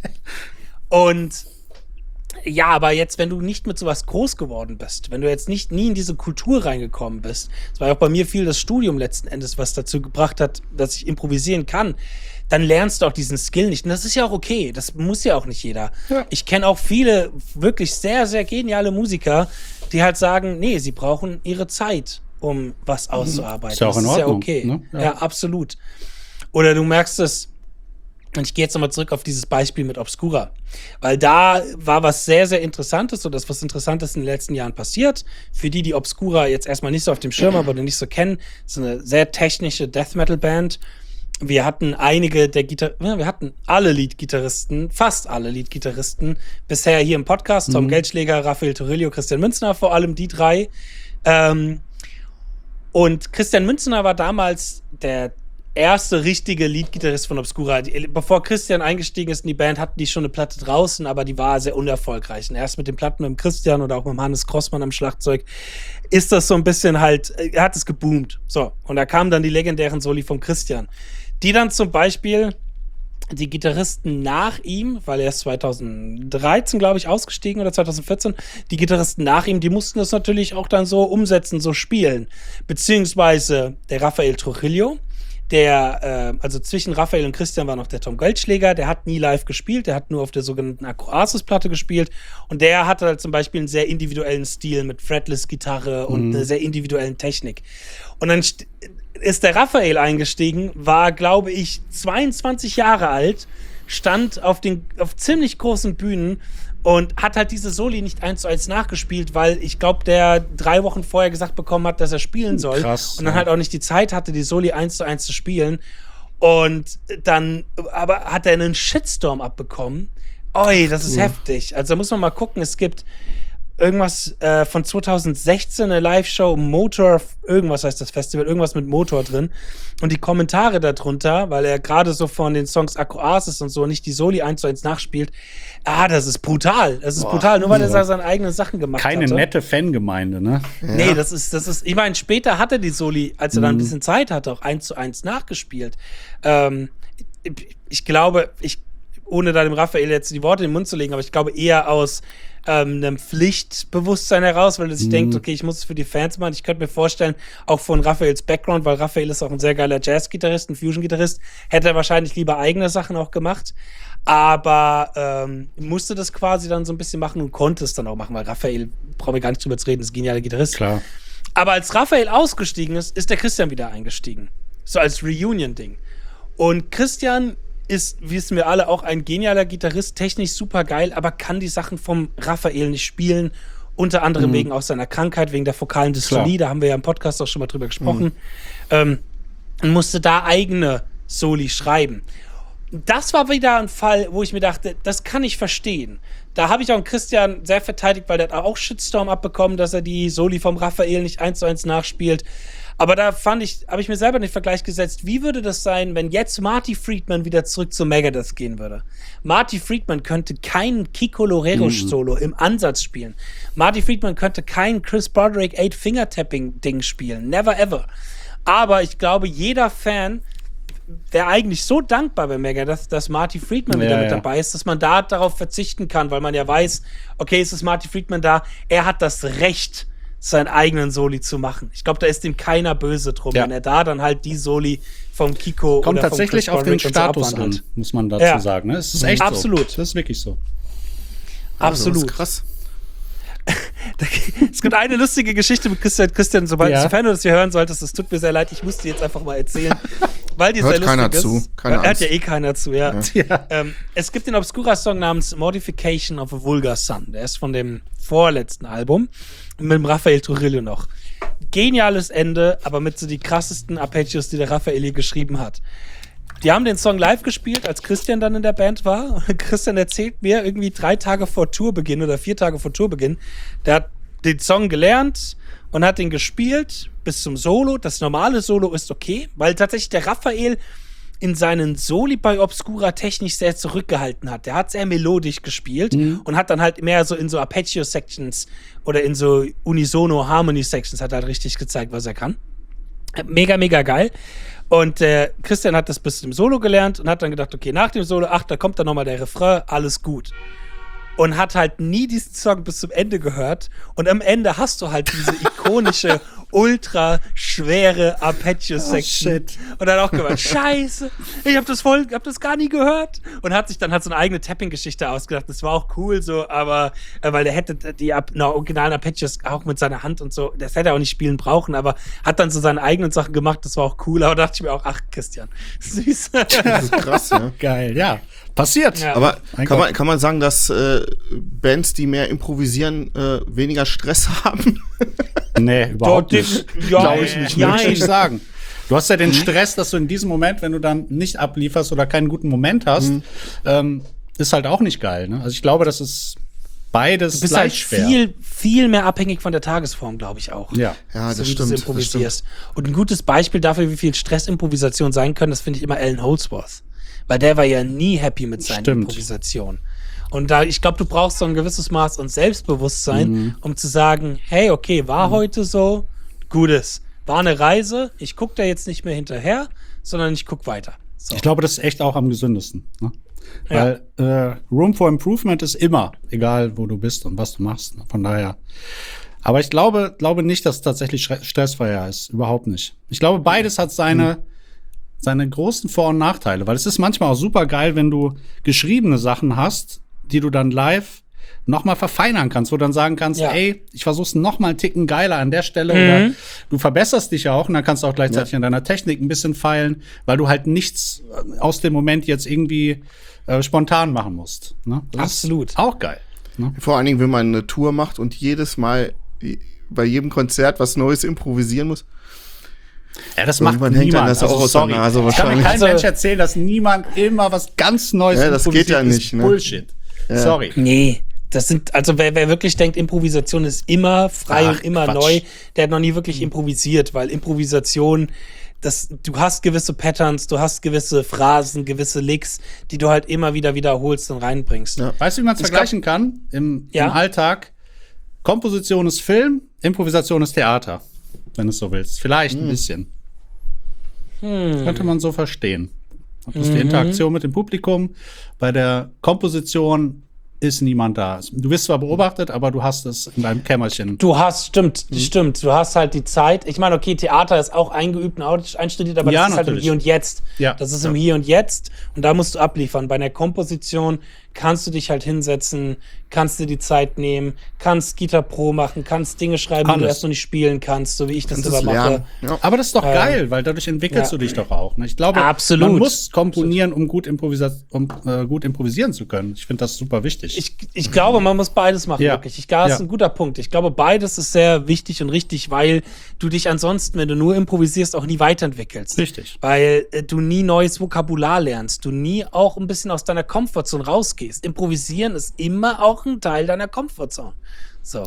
und ja, aber jetzt, wenn du nicht mit sowas groß geworden bist, wenn du jetzt nicht nie in diese Kultur reingekommen bist, das war ja auch bei mir viel das Studium letzten Endes, was dazu gebracht hat, dass ich improvisieren kann, dann lernst du auch diesen Skill nicht. Und das ist ja auch okay, das muss ja auch nicht jeder. Ja. Ich kenne auch viele wirklich sehr, sehr geniale Musiker, die halt sagen, nee, sie brauchen ihre Zeit, um was auszuarbeiten. Ist ja auch in das ist ja Ordnung, okay. ne? Ja. Ja. ja, absolut. Oder du merkst es, und ich gehe jetzt nochmal zurück auf dieses Beispiel mit Obscura. Weil da war was sehr, sehr Interessantes, oder das was Interessantes in den letzten Jahren passiert. Für die, die Obscura jetzt erstmal nicht so auf dem Schirm haben oder nicht so kennen, ist eine sehr technische Death-Metal-Band. Wir hatten einige der Gitar ja, wir hatten alle Lead-Gitarristen, fast alle Lead-Gitarristen, bisher hier im Podcast. Tom Geldschläger, Raphael Torillo, Christian Münzner, vor allem die drei. Ähm, und Christian Münzner war damals der erste richtige Lead-Gitarrist von Obscura. Die, bevor Christian eingestiegen ist in die Band, hatten die schon eine Platte draußen, aber die war sehr unerfolgreich. Und erst mit den Platten mit dem Christian oder auch mit dem Hannes Crossmann am Schlagzeug ist das so ein bisschen halt, er hat es geboomt. So, und da kamen dann die legendären Soli vom Christian, die dann zum Beispiel die Gitarristen nach ihm, weil er ist zweitausenddreizehn, glaube ich, ausgestiegen oder zweitausendvierzehn, die Gitarristen nach ihm, die mussten das natürlich auch dann so umsetzen, so spielen. Beziehungsweise der Raphael Trujillo, der, äh, also zwischen Raphael und Christian war noch der Tom Geldschläger, der hat nie live gespielt, der hat nur auf der sogenannten Acroasis-Platte gespielt und der hatte halt zum Beispiel einen sehr individuellen Stil mit Fretless-Gitarre und Mhm. einer sehr individuellen Technik. Und dann st- ist der Raphael eingestiegen, war, glaube ich, zweiundzwanzig Jahre alt, stand auf den auf ziemlich großen Bühnen und hat halt diese Soli nicht eins zu eins nachgespielt, weil ich glaube, der drei Wochen vorher gesagt bekommen hat, dass er spielen soll. Krass, und dann ja. halt auch nicht die Zeit hatte, die Soli eins zu eins zu spielen. Und dann, aber hat er einen Shitstorm abbekommen. Oi, das ist heftig. Also da muss man mal gucken, es gibt irgendwas äh, von zweitausendsechzehn, eine Live-Show, Motor, irgendwas heißt das Festival, irgendwas mit Motor drin. Und die Kommentare darunter, weil er gerade so von den Songs Acroasis und so nicht die Soli eins zu eins nachspielt, ah, das ist brutal. Das ist Boah, brutal, nur weil er ja. seine eigenen Sachen gemacht Keine hatte. nette Fangemeinde, ne? Nee, das ist, das ist, ich meine, später hat er die Soli, als er Mhm. dann ein bisschen Zeit hatte, auch eins zu eins nachgespielt. Ähm, ich, ich glaube, ich, ohne da dem Raphael jetzt die Worte in den Mund zu legen, aber ich glaube eher aus ähm, einem Pflichtbewusstsein heraus, weil er sich Mhm. denkt, okay, ich muss es für die Fans machen. Ich könnte mir vorstellen, auch von Raphaels Background, weil Raphael ist auch ein sehr geiler Jazz-Gitarrist, ein Fusion-Gitarrist, hätte er wahrscheinlich lieber eigene Sachen auch gemacht. Aber ähm, musste das quasi dann so ein bisschen machen und konnte es dann auch machen, weil Raphael, brauchen wir gar nicht drüber zu reden, ist ein genialer Gitarrist. Klar. Aber als Raphael ausgestiegen ist, ist der Christian wieder eingestiegen. So als Reunion-Ding. Und Christian ist, wissen wir alle, auch ein genialer Gitarrist, technisch super geil, aber kann die Sachen vom Raphael nicht spielen unter anderem Mhm. wegen auch seiner Krankheit, wegen der fokalen Dystonie, da haben wir ja im Podcast auch schon mal drüber gesprochen, mhm. ähm, und musste da eigene Soli schreiben. Das war wieder ein Fall, wo ich mir dachte, das kann ich verstehen. Da habe ich auch einen Christian sehr verteidigt, weil der hat auch Shitstorm abbekommen, dass er die Soli vom Raphael nicht eins zu eins nachspielt. Aber da fand ich, habe ich mir selber den Vergleich gesetzt, wie würde das sein, wenn jetzt Marty Friedman wieder zurück zu Megadeth gehen würde? Marty Friedman könnte kein Kiko Loureiro-Solo mhm. im Ansatz spielen. Marty Friedman könnte kein Chris Broderick Eight-Finger-Tapping-Ding spielen. Never ever. Aber ich glaube, jeder Fan wäre eigentlich so dankbar bei Megadeth, dass Marty Friedman ja, wieder mit ja. dabei ist, dass man da darauf verzichten kann, weil man ja weiß, okay, es ist Marty Friedman da, er hat das Recht, seinen eigenen Soli zu machen. Ich glaube, da ist ihm keiner böse drum, ja. wenn er da dann halt die Soli vom Kiko Kommt oder tatsächlich vom auf den so Status an, muss man dazu ja. sagen. Ne? Es ist echt Absolut. so. Das ist wirklich so. Absolut. Also, das ist krass. Es gibt eine lustige Geschichte mit Christian. Christian, sobald ja. sofern du das hier hören solltest, es tut mir sehr leid, ich muss dir jetzt einfach mal erzählen, weil die Hört sehr lustig keiner ist. zu. Keine Hört Angst. ja eh keiner zu, ja. Ja. Ja. Ähm, es gibt den Obscura-Song namens Mortification of a Vulgar Son. Der ist von dem vorletzten Album mit dem Raphael Trujillo noch. Geniales Ende, aber mit so die krassesten Arpeggios, die der Raphael hier geschrieben hat. Die haben den Song live gespielt, als Christian dann in der Band war. Und Christian erzählt mir irgendwie drei Tage vor Tourbeginn oder vier Tage vor Tourbeginn, der hat den Song gelernt und hat den gespielt bis zum Solo. Das normale Solo ist okay, weil tatsächlich der Raphael in seinen Soli bei Obscura technisch sehr zurückgehalten hat. Der hat sehr melodisch gespielt mhm. und hat dann halt mehr so in so Arpeggio-Sections oder in so Unisono-Harmony-Sections hat halt richtig gezeigt, was er kann. Mega, mega geil. Und äh, Christian hat das bis zum Solo gelernt und hat dann gedacht, okay, nach dem Solo, ach, da kommt dann nochmal der Refrain, alles gut. Und hat halt nie diesen Song bis zum Ende gehört. Und am Ende hast du halt diese ikonische, ultra schwere Arpeggio-Section. Oh, shit. Und dann auch gehört, scheiße, ich hab das voll, hab das gar nie gehört. Und hat sich dann halt so eine eigene Tapping-Geschichte ausgedacht. Das war auch cool so, aber, äh, weil der hätte die na, originalen Arpeggios auch mit seiner Hand und so, das hätte er auch nicht spielen brauchen, aber hat dann so seine eigenen Sachen gemacht, das war auch cool. Aber da dachte ich mir auch, ach, Christian, süß. Das ist krass, ja. Geil, ja. Passiert. Ja. Aber Mein kann Gott. man, kann man sagen, dass äh, Bands, die mehr improvisieren, äh, weniger Stress haben? Nee, überhaupt Dort- nicht. ja, Glaube ich nicht. ja, Würde ich nicht ja. sagen. Du hast ja den Mhm. Stress, dass du in diesem Moment, wenn du dann nicht ablieferst oder keinen guten Moment hast, Mhm. ähm, ist halt auch nicht geil. Ne? Also ich glaube, das ist beides Du bist gleich halt schwer. viel, viel mehr abhängig von der Tagesform, glaube ich auch. Ja. Ja, das so wie stimmt. du Das improvisierst. Und ein gutes Beispiel dafür, wie viel Stress Improvisation sein können, das finde ich immer Alan Holdsworth. Weil der war ja nie happy mit seinen Stimmt. Improvisationen. Und da, ich glaube, du brauchst so ein gewisses Maß an Selbstbewusstsein, Mhm. um zu sagen, hey, okay, war heute so, Gutes. War eine Reise, ich gucke da jetzt nicht mehr hinterher, sondern ich gucke weiter. So. Ich glaube, das ist echt auch am gesündesten. Ne? Ja. Weil äh, Room for Improvement ist immer, egal wo du bist und was du machst. Ne? Von daher. Aber ich glaube, glaube nicht, dass es tatsächlich stre- stressfreier ist. Überhaupt nicht. Ich glaube, beides hat seine, Mhm. seine großen Vor- und Nachteile. Weil es ist manchmal auch super geil, wenn du geschriebene Sachen hast, die du dann live noch mal verfeinern kannst, wo du dann sagen kannst, Ja. ey, ich versuch's noch mal einen Ticken geiler an der Stelle Mhm. oder du verbesserst dich ja auch und dann kannst du auch gleichzeitig an deiner Technik ein bisschen feilen, weil du halt nichts äh, aus dem Moment jetzt irgendwie äh, spontan machen musst. Ne? Das Absolut. Ist auch geil. Ne? Vor allen Dingen, wenn man eine Tour macht und jedes Mal i- bei jedem Konzert was Neues improvisieren muss. Ja, das macht Irgendwann niemand. hängt einem das auch aus der sorry. Nase Ich kann mir wahrscheinlich. kein Also- Mensch erzählen, dass niemand immer was ganz Neues Ja, das geht ja improvisiert. nicht, Ist ne? Bullshit. Ja. Sorry. Nee, das sind, also wer, wer wirklich denkt, Improvisation ist immer frei Ach, und immer Quatsch. neu, der hat noch nie wirklich improvisiert, weil Improvisation, das, du hast gewisse Patterns, du hast gewisse Phrasen, gewisse Licks, die du halt immer wieder wiederholst und reinbringst. Ja. Weißt du, wie man es Ich vergleichen kann im, Ja. im Alltag? Komposition ist Film, Improvisation ist Theater, wenn du es so willst. Vielleicht ein bisschen. Könnte man so verstehen. Das ist die Interaktion mit dem Publikum. Bei der Komposition ist niemand da. Du wirst zwar beobachtet, aber du hast es in deinem Kämmerchen. Du hast, stimmt, Mhm. stimmt, du hast halt die Zeit. Ich meine, okay, Theater ist auch eingeübt und einstudiert, aber Ja, das ist halt im natürlich. Hier und Jetzt. Ja. Das ist im Hier und Jetzt und da musst du abliefern. Bei einer Komposition kannst du dich halt hinsetzen, kannst dir die Zeit nehmen, kannst Guitar Pro machen, kannst Dinge schreiben, die du Alles. erst noch nicht spielen kannst, so wie ich das Kannst immer es mache. lernen. Ja. Aber das ist doch Äh, geil, weil dadurch entwickelst ja. du dich doch auch. Ne? Ich glaube, Absolut. man muss komponieren, um gut, improvisa- um, äh, gut improvisieren zu können. Ich finde das super wichtig. Ich, ich glaube, man muss beides machen, Ja. wirklich. Ich glaube, das ist Ja. ein guter Punkt. Ich glaube, beides ist sehr wichtig und richtig, weil du dich ansonsten, wenn du nur improvisierst, auch nie weiterentwickelst. Richtig. Weil äh, du nie neues Vokabular lernst, du nie auch ein bisschen aus deiner Comfortzone rausgehst. Improvisieren ist immer auch ein Teil deiner Comfortzone. So.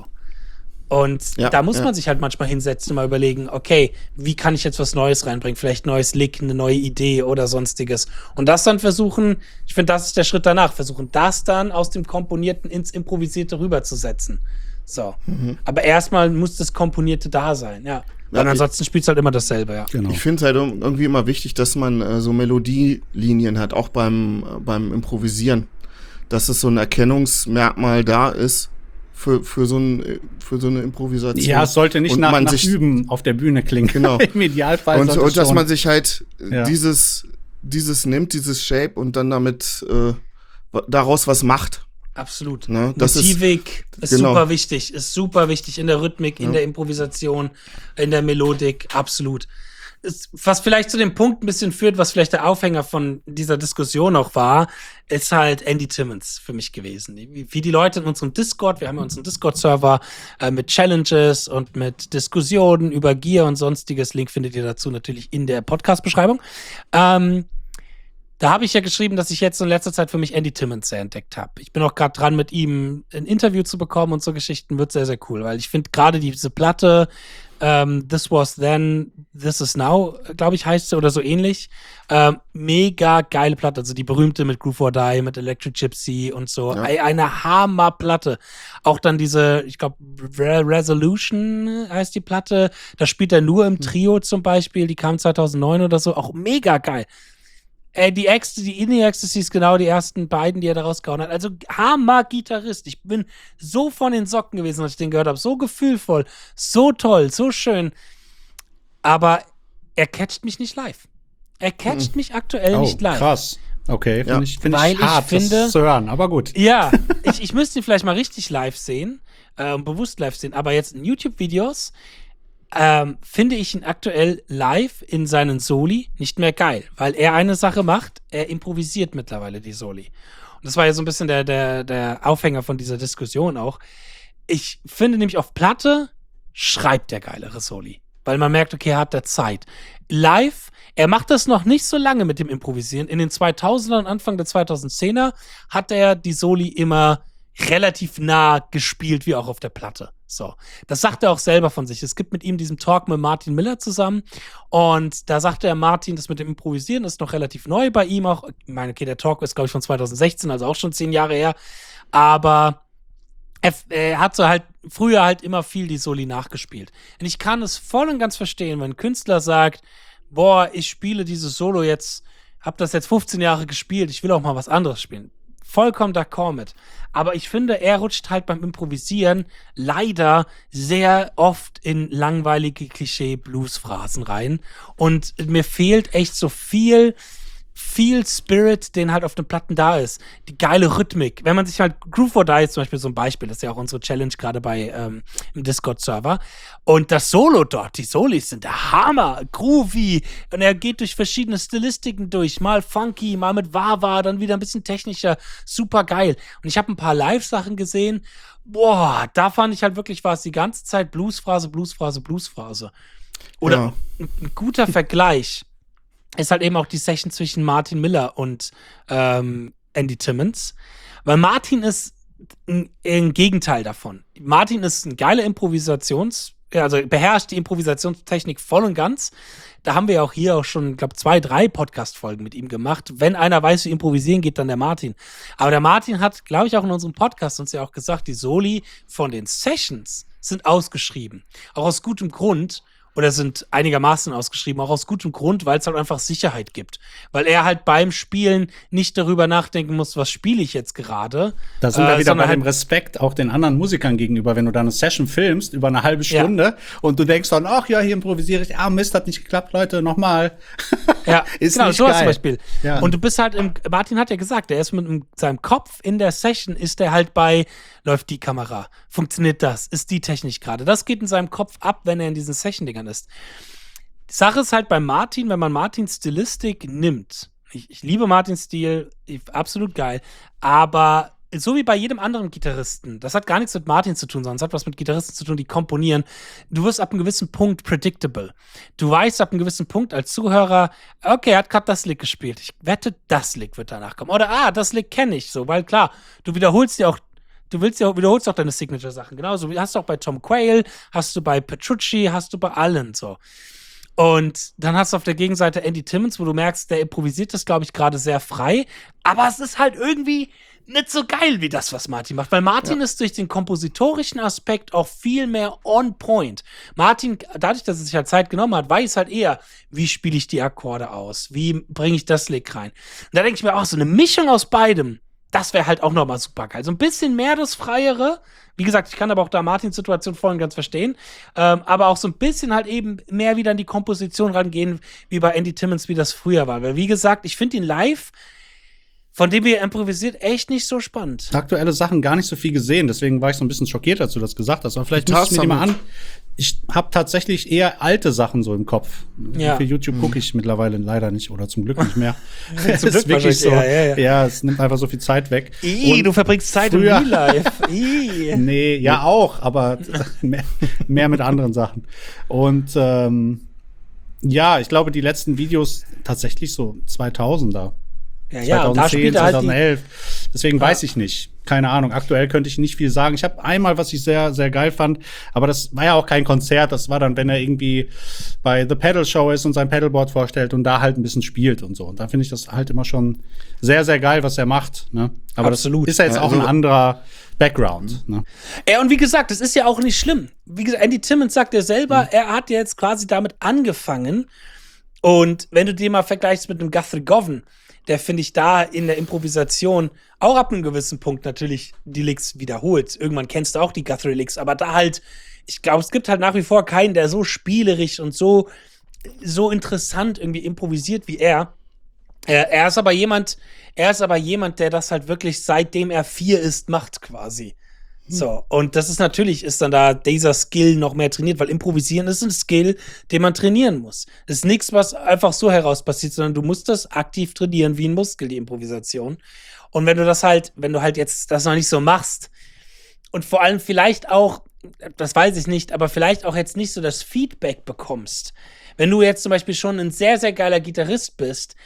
Und Ja, da muss ja. man sich halt manchmal hinsetzen und mal überlegen, okay, wie kann ich jetzt was Neues reinbringen? Vielleicht neues Lick, eine neue Idee oder sonstiges. Und das dann versuchen, ich finde, das ist der Schritt danach, versuchen, das dann aus dem Komponierten ins Improvisierte rüberzusetzen. So. Mhm. Aber erstmal muss das Komponierte da sein, ja. Ja, Und ansonsten spielt es halt immer dasselbe, ja. Genau. Ich finde es halt irgendwie immer wichtig, dass man äh, so Melodielinien hat, auch beim, äh, beim Improvisieren. Dass es so ein Erkennungsmerkmal da ist für, für, so, ein, für so eine Improvisation. Ja, es sollte nicht Und nach, man nach sich- Üben auf der Bühne klingen. Genau. Im Idealfall Und, sollte und es dass schon- man sich halt äh, Ja. dieses, dieses nimmt, dieses Shape und dann damit äh, wa- daraus was macht. Absolut. Ne, das ist- Motivik ist, genau. super wichtig, ist super wichtig in der Rhythmik, in Ja. der Improvisation, in der Melodik, absolut. Ist, was vielleicht zu dem Punkt ein bisschen führt, was vielleicht der Aufhänger von dieser Diskussion auch war, ist halt Andy Timmons für mich gewesen. Wie, wie die Leute in unserem Discord, wir haben ja unseren Discord-Server äh, mit Challenges und mit Diskussionen über Gear und sonstiges, Link findet ihr dazu natürlich in der Podcast-Beschreibung. Ähm, Da habe ich ja geschrieben, dass ich jetzt in letzter Zeit für mich Andy Timmons sehr entdeckt habe. Ich bin auch gerade dran, mit ihm ein Interview zu bekommen und so Geschichten. Wird sehr, sehr cool, weil ich finde gerade diese Platte ähm, This Was Then, This Is Now, glaube ich, heißt sie oder so ähnlich. Ähm, mega geile Platte. Also die berühmte mit Groove or Die, mit Electric Gypsy und so. Ja. Ei- Eine Hammerplatte. Auch dann diese, ich glaube, Re Resolution heißt die Platte. Da spielt er nur im Trio zum Beispiel. Die kam zweitausendneun oder so. Auch mega geil. Äh, die Ecstasy, die Indie Ecstasy ist genau die ersten beiden, die er da rausgehauen hat. Also Hammer-Gitarrist. Ich bin so von den Socken gewesen, als ich den gehört habe. So gefühlvoll, so toll, so schön. Aber er catcht mich nicht live. Er catcht mich aktuell Oh, nicht live. krass. Okay, finde Ja. ich, find Weil ich ich hart, finde- das zu hören, aber gut. Ja, ich, ich müsste ihn vielleicht mal richtig live sehen, ähm, bewusst live sehen. Aber jetzt in YouTube-Videos ähm, finde ich ihn aktuell live in seinen Soli nicht mehr geil, weil er eine Sache macht, er improvisiert mittlerweile die Soli. Und das war ja so ein bisschen der, der, der Aufhänger von dieser Diskussion auch. Ich finde nämlich auf Platte schreibt der geilere Soli, weil man merkt, okay, er hat da Zeit. Live, er macht das noch nicht so lange mit dem Improvisieren. In den zweitausender und Anfang der zweitausendzehner hat er die Soli immer relativ nah gespielt, wie auch auf der Platte. So, das sagt er auch selber von sich. Es gibt mit ihm diesen Talk mit Martin Miller zusammen und da sagte er, Martin, das mit dem Improvisieren ist noch relativ neu bei ihm auch. Ich meine, okay, der Talk ist, glaube ich, von zweitausendsechzehn, also auch schon zehn Jahre her, aber er, er hat so halt früher halt immer viel die Soli nachgespielt. Und ich kann es voll und ganz verstehen, wenn ein Künstler sagt, boah, ich spiele dieses Solo jetzt, hab das jetzt fünfzehn Jahre gespielt, ich will auch mal was anderes spielen. Vollkommen d'accord mit. Aber ich finde, er rutscht halt beim Improvisieren leider sehr oft in langweilige Klischee-Blues-Phrasen rein. Und mir fehlt echt so viel, viel Spirit, den halt auf den Platten da ist. Die geile Rhythmik. Wenn man sich halt, Groove or Die ist zum Beispiel so ein Beispiel, das ist ja auch unsere Challenge gerade bei ähm, im Discord-Server. Und das Solo dort, die Solis sind der Hammer, groovy. Und er geht durch verschiedene Stilistiken durch. Mal funky, mal mit Wah-Wah, dann wieder ein bisschen technischer. Super geil. Und ich habe ein paar Live-Sachen gesehen. Boah, da fand ich halt wirklich, war es die ganze Zeit Bluesphrase, Bluesphrase, Bluesphrase. Oder Ja. ein, ein guter Vergleich ist halt eben auch die Session zwischen Martin Miller und ähm, Andy Timmons. Weil Martin ist ein, ein Gegenteil davon. Martin ist ein geiler Improvisations- also beherrscht die Improvisationstechnik voll und ganz. Da haben wir auch hier auch schon, glaube zwei, drei Podcast-Folgen mit ihm gemacht. Wenn einer weiß, wie improvisieren geht, dann der Martin. Aber der Martin hat, glaube ich, auch in unserem Podcast uns ja auch gesagt, die Soli von den Sessions sind ausgeschrieben. Auch aus gutem Grund. oder sind einigermaßen ausgeschrieben, auch aus gutem Grund, weil es halt einfach Sicherheit gibt. Weil er halt beim Spielen nicht darüber nachdenken muss, was spiele ich jetzt gerade. Da sind wir äh, wieder bei halt dem Respekt auch den anderen Musikern gegenüber, wenn du da eine Session filmst über eine halbe Stunde ja. und du denkst dann, ach ja, hier improvisiere ich, ah Mist, hat nicht geklappt, Leute, nochmal. Ja, ist genau, nicht sowas geil. zum Beispiel. Ja. Und du bist halt, im, Martin hat ja gesagt, er ist mit dem, seinem Kopf in der Session, ist er halt bei, läuft die Kamera, funktioniert das, ist die Technik gerade. Das geht in seinem Kopf ab, wenn er in diesen Session-Dingern ist. Die Sache ist halt bei Martin, wenn man Martins Stilistik nimmt, ich, ich liebe Martins Stil, ich, absolut geil, aber so wie bei jedem anderen Gitarristen, das hat gar nichts mit Martin zu tun, sondern es hat was mit Gitarristen zu tun, die komponieren. Du wirst ab einem gewissen Punkt predictable. Du weißt ab einem gewissen Punkt als Zuhörer, okay, er hat gerade das Lick gespielt. Ich wette, das Lick wird danach kommen. Oder, ah, das Lick kenne ich so, weil klar, du wiederholst ja auch Du willst ja, wiederholst auch deine Signature-Sachen. Genauso hast du auch bei Tom Quayle, hast du bei Petrucci, hast du bei allen so. Und dann hast du auf der Gegenseite Andy Timmons, wo du merkst, der improvisiert das, glaube ich, gerade sehr frei. Aber es ist halt irgendwie nicht so geil wie das, was Martin macht. Weil Martin ja. ist durch den kompositorischen Aspekt auch viel mehr on point. Martin, dadurch, dass er sich halt Zeit genommen hat, weiß halt eher, wie spiele ich die Akkorde aus? Wie bringe ich das Lick rein? Und da denke ich mir auch, so eine Mischung aus beidem, das wäre halt auch nochmal super geil. So ein bisschen mehr das Freiere. Wie gesagt, ich kann aber auch da Martins Situation voll und ganz verstehen. Ähm, aber auch so ein bisschen halt eben mehr wieder an die Komposition rangehen, wie bei Andy Timmons, wie das früher war. Weil, wie gesagt, ich finde ihn live, von dem wir improvisiert, echt nicht so spannend. Aktuelle Sachen gar nicht so viel gesehen, deswegen war ich so ein bisschen schockiert, als du das gesagt hast. Aber vielleicht müsstest du mir die mal an. Ich habe tatsächlich eher alte Sachen so im Kopf. Ja. Für YouTube gucke ich mittlerweile leider nicht oder zum Glück nicht mehr. Zum Glück ist wirklich so. Ja, ja, ja. ja, es nimmt einfach so viel Zeit weg. Ih, du verbringst Zeit im Real Life. Ih. Nee, ja auch, aber mehr, mehr mit anderen Sachen. Und ähm, ja, ich glaube, die letzten Videos tatsächlich so zweitausender. Ja, ja, und da spielt er halt zweitausendelf. Deswegen ja. weiß ich nicht. Keine Ahnung. Aktuell könnte ich nicht viel sagen. Ich habe einmal, was ich sehr, sehr geil fand, aber das war ja auch kein Konzert. Das war dann, wenn er irgendwie bei The Pedal Show ist und sein Pedalboard vorstellt und da halt ein bisschen spielt und so. Und da finde ich das halt immer schon sehr, sehr geil, was er macht. Ne? Aber Absolut. das ist ja jetzt ja, auch also ein anderer Background. Ne? Ja, und wie gesagt, das ist ja auch nicht schlimm. Wie gesagt, Andy Timmons sagt ja selber, mhm. er hat ja jetzt quasi damit angefangen. Und wenn du dir mal vergleichst mit einem Guthrie Govan, der, finde ich, da in der Improvisation auch ab einem gewissen Punkt natürlich die Licks wiederholt. Irgendwann kennst du auch die Guthrie-Licks, aber da halt, ich glaube, es gibt halt nach wie vor keinen, der so spielerisch und so, so interessant irgendwie improvisiert wie er. Er, er ist aber jemand, er ist aber jemand, der das halt wirklich, seitdem er vier ist, macht quasi. So, und das ist natürlich, ist dann da dieser Skill noch mehr trainiert, weil improvisieren ist ein Skill, den man trainieren muss. Das ist nichts, was einfach so heraus passiert, sondern du musst das aktiv trainieren wie ein Muskel, die Improvisation. Und wenn du das halt, wenn du halt jetzt das noch nicht so machst und vor allem vielleicht auch, das weiß ich nicht, aber vielleicht auch jetzt nicht so das Feedback bekommst, wenn du jetzt zum Beispiel schon ein sehr, sehr geiler Gitarrist bist,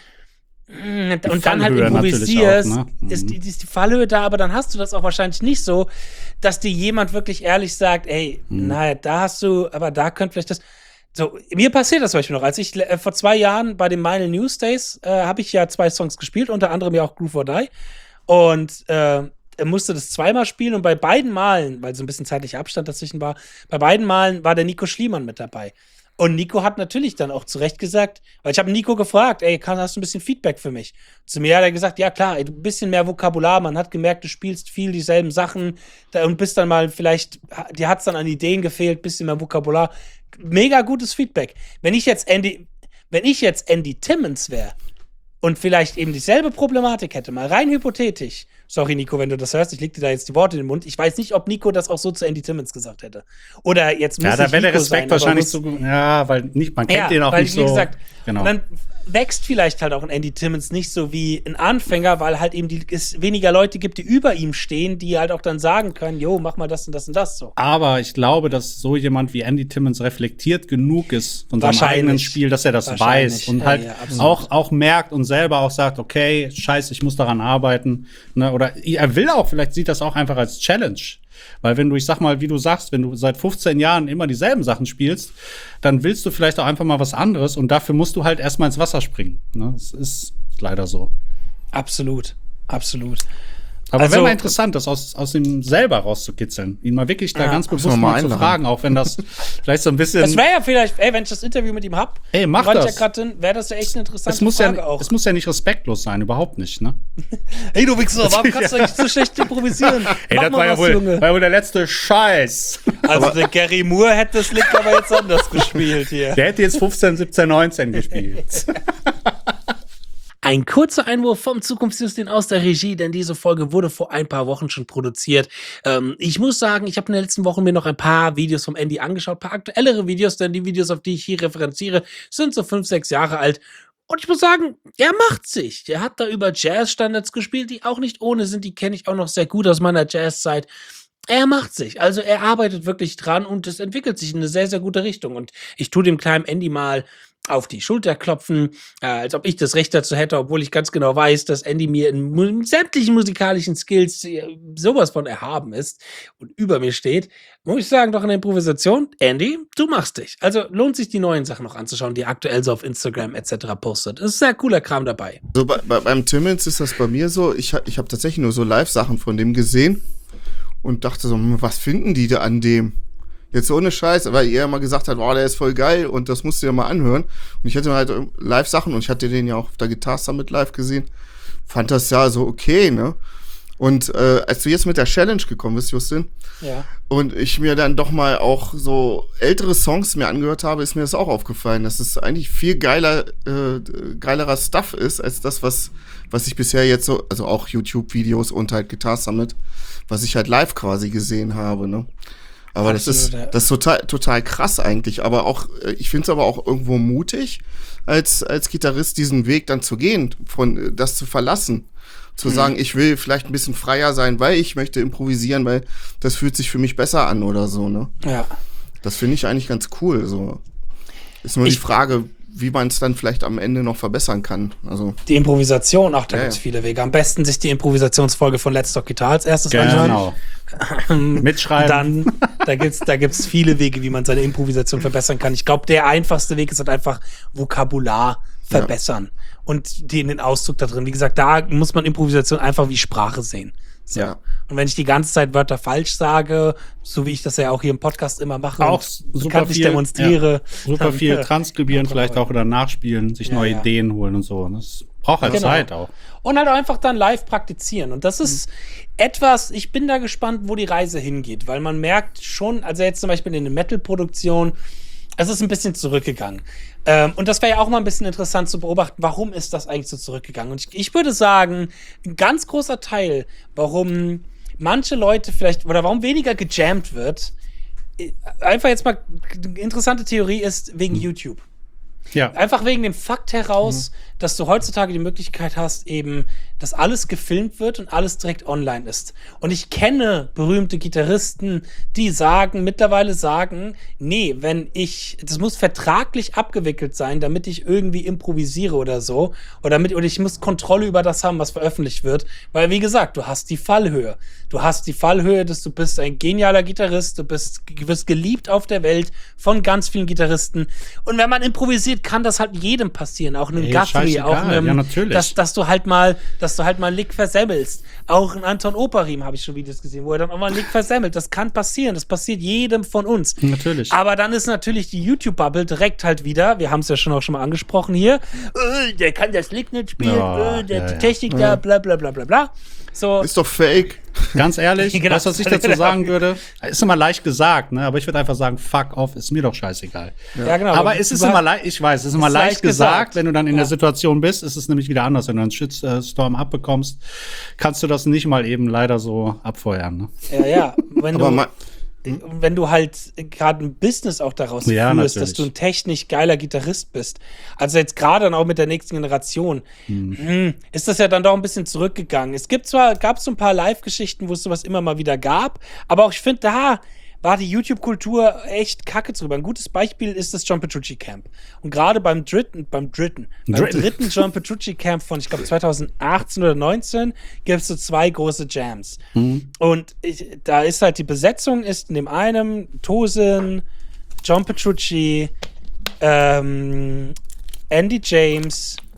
und die dann halt improvisierst, auch, ne? mhm. ist, die, ist die Fallhöhe da, aber dann hast du das auch wahrscheinlich nicht so, dass dir jemand wirklich ehrlich sagt, ey, mhm. naja, da hast du, aber da könnte vielleicht das. So, mir passiert das zum Beispiel noch. Als ich äh, vor zwei Jahren bei den Mile News Days äh, habe ich ja zwei Songs gespielt, unter anderem ja auch Groove or Die. Und äh, er musste das zweimal spielen und bei beiden Malen, weil so ein bisschen zeitlicher Abstand dazwischen war, bei beiden Malen war der Nico Schliemann mit dabei. Und Nico hat natürlich dann auch zu Recht gesagt, weil ich habe Nico gefragt, ey, kann, hast du ein bisschen Feedback für mich? Zu mir hat er gesagt, ja klar, ey, ein bisschen mehr Vokabular, man hat gemerkt, du spielst viel dieselben Sachen da, und bist dann mal vielleicht, dir hat es dann an Ideen gefehlt, bisschen mehr Vokabular. Mega gutes Feedback. Wenn ich jetzt Andy, wenn ich jetzt Andy Timmons wäre und vielleicht eben dieselbe Problematik hätte, mal rein hypothetisch, sorry Nico, wenn du das hörst, ich leg dir da jetzt die Worte in den Mund, ich weiß nicht, ob Nico das auch so zu Andy Timmons gesagt hätte. Oder jetzt muss ja, da wäre der Respekt sein, wahrscheinlich so gut. Ja, weil nicht, man kennt ja, den auch weil, nicht wie so. Gesagt, genau. Und dann wächst vielleicht halt auch ein Andy Timmons nicht so wie ein Anfänger, weil halt eben die, es weniger Leute gibt, die über ihm stehen, die halt auch dann sagen können, jo, mach mal das und das und das so. Aber ich glaube, dass so jemand wie Andy Timmons reflektiert genug ist von seinem eigenen Spiel, dass er das weiß und ja, halt ja, auch, auch merkt und selber auch sagt, okay, scheiße, ich muss daran arbeiten. Ne? Oder er will auch, vielleicht sieht das auch einfach als Challenge. Weil wenn du, ich sag mal, wie du sagst, wenn du seit fünfzehn Jahren immer dieselben Sachen spielst, dann willst du vielleicht auch einfach mal was anderes und dafür musst du halt erstmal ins Wasser springen. Ne? Das ist leider so. Absolut, absolut. Aber Also- wäre mal interessant, das aus, aus ihm selber rauszukitzeln. Ihn mal wirklich da Ja, ganz muss bewusst man mal mal zu einladen. fragen, auch wenn das vielleicht so ein bisschen. Es wäre ja vielleicht, ey, wenn ich das Interview mit ihm hab, Ey, mach weil ich das. ja grad drin, wäre das ja echt eine interessante es muss, Frage ja, auch. es muss ja nicht respektlos sein, überhaupt nicht, ne? Hey, du Wichser, warum kannst du eigentlich so schlecht improvisieren? Ey, Mach das mal war ja, was, wohl, Junge. war ja wohl der letzte Scheiß. Also der Gary Moore hätte das Lied aber jetzt anders gespielt hier. Der hätte jetzt fünfzehn, siebzehn, neunzehn gespielt. Ein kurzer Einwurf vom Zukunftsjustin aus der Regie, denn diese Folge wurde vor ein paar Wochen schon produziert. Ähm, ich muss sagen, ich habe in den letzten Wochen mir noch ein paar Videos vom Andy angeschaut, ein paar aktuellere Videos, denn die Videos, auf die ich hier referenziere, sind so fünf, sechs Jahre alt. Und ich muss sagen, er macht sich. Der hat da über Jazz-Standards gespielt, die auch nicht ohne sind. Die kenne ich auch noch sehr gut aus meiner Jazz-Zeit. Er macht sich. Also er arbeitet wirklich dran und es entwickelt sich in eine sehr, sehr gute Richtung. Und ich tue dem kleinen Andy mal auf die Schulter klopfen, äh, als ob ich das Recht dazu hätte, obwohl ich ganz genau weiß, dass Andy mir in mu sämtlichen musikalischen Skills äh, sowas von erhaben ist und über mir steht. Muss ich sagen, doch in der Improvisation, Andy, du machst dich. Also lohnt sich die neuen Sachen noch anzuschauen, die er aktuell so auf Instagram et cetera postet. Es ist sehr cooler Kram dabei. So bei, bei, beim Timmins ist das bei mir so, ich, ha- ich habe tatsächlich nur so Live-Sachen von dem gesehen und dachte so, hm, was finden die da an dem? Jetzt so ohne Scheiß, weil ihr ja mal gesagt habt, oh, der ist voll geil und das musst du dir mal anhören. Und ich hatte halt Live-Sachen und ich hatte den ja auch auf der Guitar Summit live gesehen. Fand das ja so okay, ne? Und äh, als du jetzt mit der Challenge gekommen bist, Justin, Ja. und ich mir dann doch mal auch so ältere Songs mir angehört habe, ist mir das auch aufgefallen, dass es eigentlich viel geiler, äh, geilerer Stuff ist, als das, was, was ich bisher jetzt so, also auch YouTube-Videos und halt Guitar Summit, was ich halt live quasi gesehen habe, ne? Aber das ist, Absolut, ja. das ist total, total krass eigentlich. Aber auch, äh, ich finde es aber auch irgendwo mutig, als, als Gitarrist diesen Weg dann zu gehen, von äh, das zu verlassen. Zu Mhm. sagen, ich will vielleicht ein bisschen freier sein, weil ich möchte improvisieren, weil das fühlt sich für mich besser an oder so, ne? Ja. Das finde ich eigentlich ganz cool. So. Ist nur Ich- die Frage, wie man es dann vielleicht am Ende noch verbessern kann. Also, Die Improvisation, ach, da Ja, gibt's ja. viele Wege. Am besten sich die Improvisationsfolge von Let's Talk Guitar als erstes anschauen. Genau. Mitschreiben. Dann, da gibt's, da gibt's viele Wege, wie man seine Improvisation verbessern kann. Ich glaube, der einfachste Weg ist halt einfach Vokabular verbessern. Und den, den Ausdruck da drin. Wie gesagt, da muss man Improvisation einfach wie Sprache sehen. So. Ja. Und wenn ich die ganze Zeit Wörter falsch sage, so wie ich das ja auch hier im Podcast immer mache, Auch und super bekanntlich viel, demonstriere. ja, super dann, viel äh, transkribieren, vielleicht auch oder nachspielen, sich Ja, neue ja. Ideen holen und so. Das braucht halt Genau. Zeit auch. Und halt auch einfach dann live praktizieren. Und das ist etwas, ich bin da gespannt, wo die Reise hingeht, weil man merkt schon, also jetzt zum Beispiel in der Metal-Produktion, es ist ein bisschen zurückgegangen. Ähm, und das wäre ja auch mal ein bisschen interessant zu beobachten, warum ist das eigentlich so zurückgegangen? Und ich, ich würde sagen, ein ganz großer Teil, warum manche Leute vielleicht, oder warum weniger gejammt wird, äh, einfach jetzt mal, eine interessante Theorie ist wegen YouTube. Ja. Einfach wegen dem Fakt heraus, dass du heutzutage die Möglichkeit hast, eben, dass alles gefilmt wird und alles direkt online ist. Und ich kenne berühmte Gitarristen, die sagen, mittlerweile sagen, nee, wenn ich, das muss vertraglich abgewickelt sein, damit ich irgendwie improvisiere oder so, oder damit, oder ich muss Kontrolle über das haben, was veröffentlicht wird, weil, wie gesagt, du hast die Fallhöhe. Du hast die Fallhöhe, dass du bist ein genialer Gitarrist, du bist, du wirst geliebt auf der Welt von ganz vielen Gitarristen. Und wenn man improvisiert, kann das halt jedem passieren, auch einem Ey, Guthrie, scheißegal. auch einem, Ja, natürlich. dass, dass du halt mal, dass du halt mal einen Lick versemmelst. Auch ein Anton Operim habe ich schon Videos gesehen, wo er dann auch mal einen Lick versemmelt. Das kann passieren, das passiert jedem von uns. Natürlich. Aber dann ist natürlich die YouTube-Bubble direkt halt wieder, wir haben es ja schon auch schon mal angesprochen hier, äh, der kann das Lick nicht spielen, Ja, äh, der ja, die ja. Technik da, bla bla bla bla bla. So, ist doch fake. Ganz ehrlich, Genau. weißt du, was ich dazu sagen würde? Ist immer leicht gesagt, ne? Aber ich würde einfach sagen, fuck off, ist mir doch scheißegal. ja, genau. Aber es ist du immer hast- leicht, ich weiß, es ist immer ist leicht leicht gesagt, gesagt. wenn du dann in Ja. der Situation bist, ist es nämlich wieder anders. Wenn du einen Shitstorm abbekommst, kannst du das nicht mal eben leider so abfeuern. Ne? Ja, ja. Wenn Aber du, ma- wenn du halt gerade ein Business auch daraus Ja, führst, natürlich. dass du ein technisch geiler Gitarrist bist, also jetzt gerade dann auch mit der nächsten Generation, hm, ist das ja dann doch ein bisschen zurückgegangen. Es gibt zwar, gab so ein paar Live-Geschichten, wo es sowas immer mal wieder gab, aber auch ich finde, da war die YouTube-Kultur echt kacke drüber. Ein gutes Beispiel ist das John Petrucci Camp. Und gerade beim dritten, beim dritten, beim Dritten. dritten John Petrucci Camp von, ich glaube, zwanzig achtzehn oder neunzehn, gibt es so zwei große Jams. Und ich, da ist halt die Besetzung ist in dem einen Tosin, John Petrucci, ähm, Andy James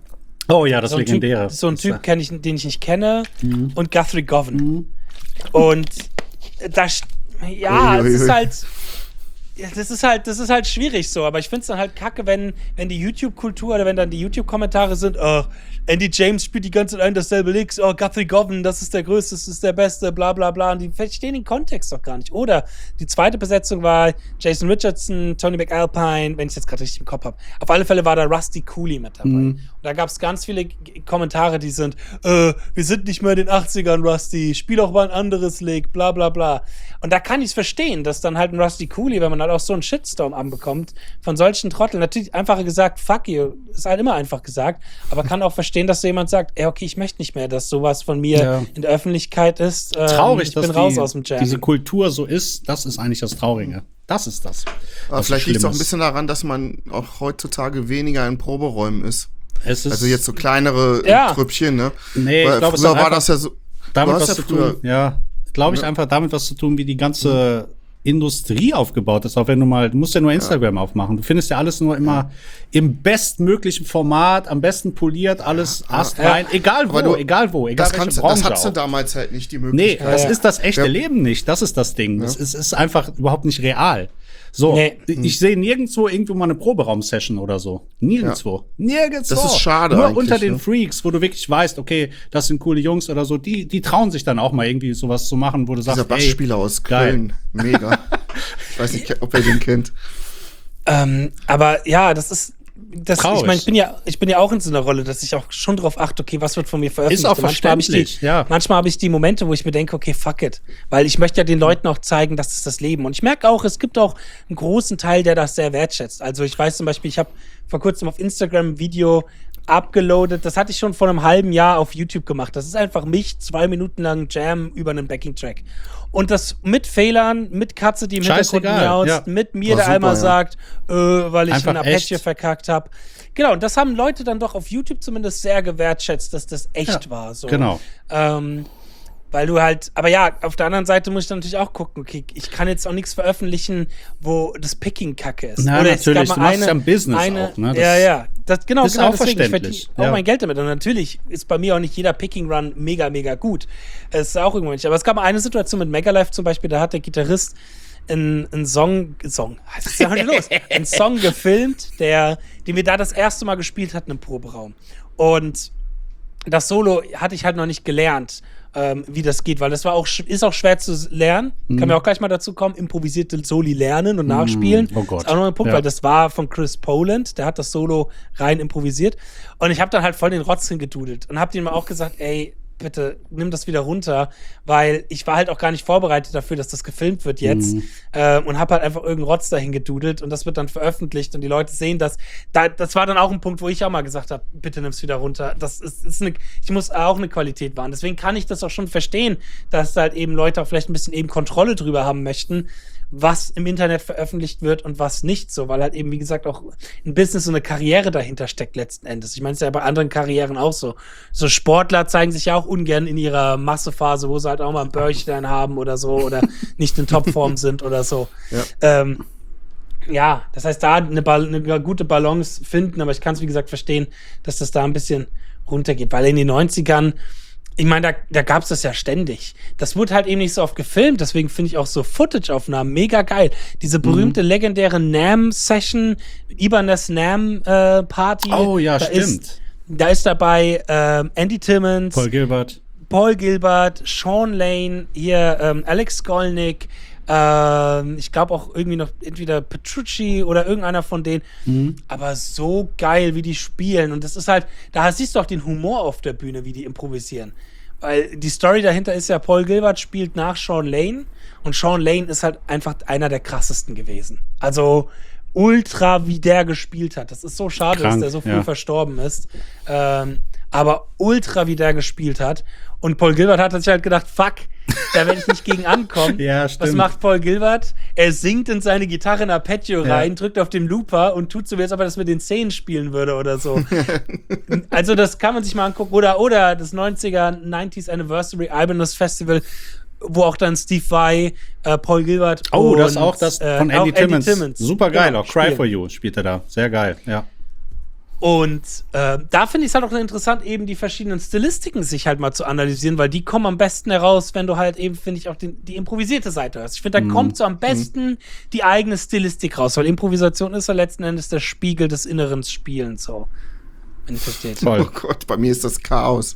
Oh ja, das so ein legendäre. Typ, so ein Typ, kenn ich, den ich nicht kenne. Mhm. Und Guthrie Govan. Mhm. Und das, ja, Ui, ui, es ist ui. halt, ja, das ist halt, das ist halt schwierig so. Aber ich finde es dann halt kacke, wenn, wenn die YouTube-Kultur oder wenn dann die YouTube-Kommentare sind, oh, Andy James spielt die ganze Zeit ein dasselbe Licks, oh, Guthrie Govan, das ist der Größte, das ist der Beste, bla bla bla. Und die verstehen den Kontext doch gar nicht. Oder die zweite Besetzung war Jason Richardson, Tony McAlpine, wenn ich jetzt gerade richtig im Kopf habe. Auf alle Fälle war da Rusty Cooley mit dabei. Mhm. Und da gab es ganz viele G- Kommentare, die sind, äh, wir sind nicht mehr in den achtzigern, Rusty, spiel auch mal ein anderes Lick, bla bla bla. Und da kann ich es verstehen, dass dann halt ein Rusty Cooley, wenn man halt auch so einen Shitstorm anbekommt, von solchen Trotteln, natürlich einfacher gesagt, fuck you, ist halt immer einfach gesagt, aber kann auch verstehen, dass so jemand sagt, ey, okay, ich möchte nicht mehr, dass sowas von mir Ja. in der Öffentlichkeit ist. Ähm, Traurig, ich bin dass raus die, aus dem Jam. diese Kultur so ist, das ist eigentlich das Traurige. Das ist das. Aber was vielleicht so liegt es auch schlimm ein ist. bisschen daran, dass man auch heutzutage weniger in Proberäumen ist. Es ist Also jetzt so kleinere Ja. Trüppchen, ne? Nee, Weil ich glaube, es früher hat war einfach das ja so. damit du hast was ja zu früher- tun. Ja, glaube ich Ja. einfach damit was zu tun, wie die ganze Industrie aufgebaut ist. Auch wenn du mal, du musst ja nur Instagram aufmachen. Du findest ja alles nur immer im bestmöglichen Format, am besten poliert, alles astrein, egal wo, Aber du- egal wo, egal Das, welche kannst, du- Branche das hattest du auch. damals halt nicht die Nee, Möglichkeit. das Ja. ist das echte Ja. Leben nicht. Das ist das Ding. Das ist, ist einfach überhaupt nicht real. So, Nee. ich sehe nirgendwo irgendwo mal eine Proberaum-Session oder so. Nirgendwo. Nirgendwo. Das ist schade Nur eigentlich, unter den ne? Freaks, wo du wirklich weißt, okay, das sind coole Jungs oder so, die, die trauen sich dann auch mal irgendwie sowas zu machen, wo du Dieser sagst, Bassspieler aus Köln, mega. Ich weiß nicht, ob ihr den kennt. Ähm, aber ja, das ist. Das, ich Traurig. meine, ich bin ja, ich bin ja auch in so einer Rolle, dass ich auch schon drauf achte, okay, was wird von mir veröffentlicht. Ist auch Und manchmal habe ich die, verständlich, ja. manchmal habe ich die Momente, wo ich mir denke, okay, fuck it, weil ich möchte ja den Leuten auch zeigen, das ist das Leben. Und ich merke auch, es gibt auch einen großen Teil, der das sehr wertschätzt. Also ich weiß zum Beispiel, ich habe vor kurzem auf Instagram ein Video abgeloadet, das hatte ich schon vor einem halben Jahr auf YouTube gemacht. Das ist einfach mich zwei Minuten lang Jam über einen Backing-Track. Und das mit Fehlern, mit Katze, die im Hintergrund Scheißegal, miaust, ja. mit mir, War der super, einmal ja. sagt, äh, weil ich Einfach ein Apache echt. verkackt habe. Genau, und das haben Leute dann doch auf YouTube zumindest sehr gewertschätzt, dass das echt Ja, war. So. genau. Ähm, weil du halt, aber ja, auf der anderen Seite muss ich dann natürlich auch gucken, okay, ich kann jetzt auch nichts veröffentlichen, wo das Picking kacke ist. Na, Oder es natürlich, gab du mal machst ja ein Business auch, ne? Das ja, ja. Das, genau, ist genau auch deswegen. Ich verständlich, verdiene auch ja. mein Geld damit. Und natürlich ist bei mir auch nicht jeder Picking Run mega, mega gut. Es ist auch irgendwann nicht. Aber es gab mal eine Situation mit Megalife zum Beispiel, da hat der Gitarrist einen, einen Song, Song, was ist da heute los? Einen Song gefilmt, der, den wir da das erste Mal gespielt hatten im Proberaum. Und das Solo hatte ich halt noch nicht gelernt, ähm, wie das geht, weil das war auch, sch- ist auch schwer zu lernen. Mhm. Kann mir auch gleich mal dazu kommen, improvisierte Soli lernen und nachspielen. Oh Gott. Ist auch noch ein Punkt, Ja. weil das war von Chris Poland, der hat das Solo rein improvisiert. Und ich habe dann halt voll den Rotz hingedudelt und habe ihm auch gesagt, ey, bitte nimm das wieder runter, weil ich war halt auch gar nicht vorbereitet dafür, dass das gefilmt wird jetzt Mhm. ähm, und habe halt einfach irgendeinen Rotz dahin gedudelt und das wird dann veröffentlicht und die Leute sehen das. Da, das war dann auch ein Punkt, wo ich auch mal gesagt habe, bitte nimm's wieder runter. Das ist, ist eine, ich muss auch eine Qualität wahren. Deswegen kann ich das auch schon verstehen, dass halt eben Leute auch vielleicht ein bisschen eben Kontrolle drüber haben möchten, was im Internet veröffentlicht wird und was nicht so, weil halt eben, wie gesagt, auch ein Business und eine Karriere dahinter steckt letzten Endes. Ich meine, es ist ja bei anderen Karrieren auch so. So Sportler zeigen sich ja auch ungern in ihrer Massephase, wo sie halt auch mal ein Bäuchlein haben oder so oder nicht in Topform sind oder so. Ja. Ähm, ja, das heißt, da eine, Bal- eine gute Balance finden, aber ich kann es, wie gesagt, verstehen, dass das da ein bisschen runtergeht, weil in den neunzigern, ich meine, da, da gab es das ja ständig. Das wurde halt eben nicht so oft gefilmt, deswegen finde ich auch so Footage-Aufnahmen mega geil. Diese berühmte, legendäre NAMM-Session, Ibanez NAMM-Party. Oh ja, da stimmt. Ist, da ist dabei ähm, Andy Timmons, Paul Gilbert. Paul Gilbert, Sean Lane, hier ähm, Alex Skolnick, ähm, ich glaube auch irgendwie noch entweder Petrucci oder irgendeiner von denen. Mhm. Aber so geil, wie die spielen. Und das ist halt, da siehst du auch den Humor auf der Bühne, wie die improvisieren. Weil die Story dahinter ist ja, Paul Gilbert spielt nach Sean Lane und Sean Lane ist halt einfach einer der krassesten gewesen. Also ultra, wie der gespielt hat. Das ist so schade, Krank, dass der so früh ja. verstorben ist. Ähm, aber ultra, wie der gespielt hat. Und Paul Gilbert hat sich halt gedacht, fuck, da werde ich nicht gegen ankommen. Ja, Was stimmt. macht Paul Gilbert? Er singt in seine Gitarre in Arpeggio Ja. rein, drückt auf den Looper und tut so, wie als ob er das mit den Zähnen spielen würde oder so. Also das kann man sich mal angucken. Oder, oder das neunziger, neunzig Anniversary Ibanez Festival, wo auch dann Steve Vai, äh, Paul Gilbert Oh, und, das auch das äh, von auch Andy Timmons. Super geil, Genau, auch Cry spielen. for You spielt er da. Sehr geil, ja. Und äh, da finde ich es halt auch interessant, eben die verschiedenen Stilistiken sich halt mal zu analysieren, weil die kommen am besten heraus, wenn du halt eben, finde ich, auch den, die improvisierte Seite hast. Ich finde, da mhm. kommt so am besten mhm. die eigene Stilistik raus, weil Improvisation ist ja letzten Endes der Spiegel des inneren Spielens, so. Wenn ihr versteht. Oh Gott, bei mir ist das Chaos.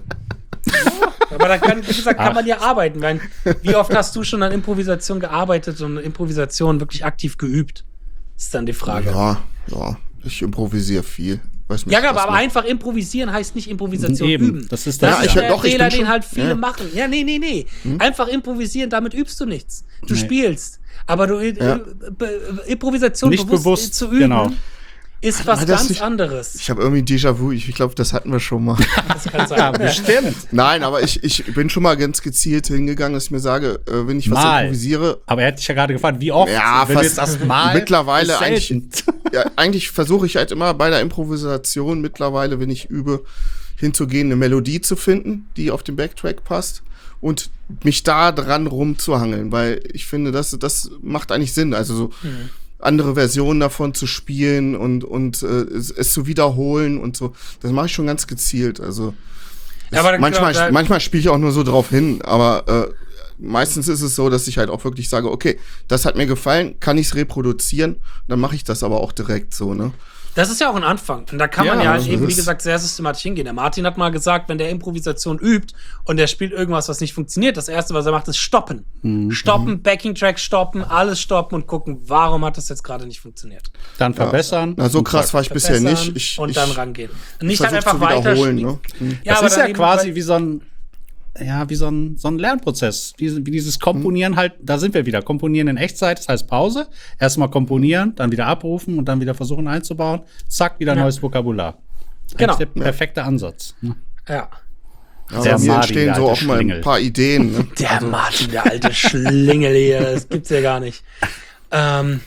Ja, aber da kann, wie gesagt, kann man ja arbeiten. Weil, wie oft hast du schon an Improvisation gearbeitet und Improvisation wirklich aktiv geübt? Ist dann die Frage. Ja, ja, ich improvisiere viel. Weiß nicht, ja, aber, aber einfach improvisieren heißt nicht Improvisation Eben, üben. Das ist, das das ja, ist ich, der doch, Fehler, ich bin den schon, halt viele ja. machen. Ja, nee, nee, nee. Hm? Einfach improvisieren, damit übst du nichts. Du nee. spielst. Aber du ja. äh, Improvisation nicht bewusst, bewusst zu üben, genau. ist was ganz ich, anderes. Ich habe irgendwie Déjà-vu, ich, ich glaube, das hatten wir schon mal. Das kann sein. Ja, bestimmt. Nein, aber ich, ich bin schon mal ganz gezielt hingegangen, dass ich mir sage, äh, wenn ich was mal. improvisiere. Aber er hätte dich ja gerade gefragt, wie oft? Ja, wenn fast jetzt das Mal mittlerweile eigentlich, selten. ja, eigentlich versuche ich halt immer bei der Improvisation mittlerweile, wenn ich übe, hinzugehen, eine Melodie zu finden, die auf den Backtrack passt und mich da dran rumzuhangeln, weil ich finde, das, das macht eigentlich Sinn. Also so mhm. andere Versionen davon zu spielen und, und äh, es, es zu wiederholen und so. Das mache ich schon ganz gezielt. Also ja, aber manchmal, glaub, manchmal spiele ich auch nur so drauf hin, aber äh, meistens ist es so, dass ich halt auch wirklich sage, okay, das hat mir gefallen, kann ich es reproduzieren, dann mache ich das aber auch direkt so, ne? Das ist ja auch ein Anfang. Und da kann man Ja, ja halt also eben, wie das- gesagt, sehr systematisch hingehen. Der Martin hat mal gesagt, wenn der Improvisation übt und der spielt irgendwas, was nicht funktioniert, das Erste, was er macht, ist stoppen. Stoppen, Backing-Track stoppen, alles stoppen und gucken, warum hat das jetzt gerade nicht funktioniert. Dann verbessern. Na, so und krass zack. war ich bisher Verbessern nicht. Ich, und ich, dann rangehen. Und ich nicht halt versuch's einfach zu wiederholen, weiter. ne? Mhm. Ja, das aber ist dann ja eben quasi bei- wie so ein, ja, wie so ein, so ein Lernprozess. Wie, wie dieses Komponieren Mhm. halt, da sind wir wieder. Komponieren in Echtzeit, das heißt Pause. Erstmal komponieren, dann wieder abrufen und dann wieder versuchen einzubauen. Zack, wieder Ja. neues Vokabular. Genau. Eigentlich der perfekte Ansatz. Ne? Ja. Ja, Der bei mir Martin, entstehen der so alte auch mal Schlingel. ein paar Ideen. Ne? Der Martin, der alte Schlingel hier, das gibt's ja gar nicht. Ähm,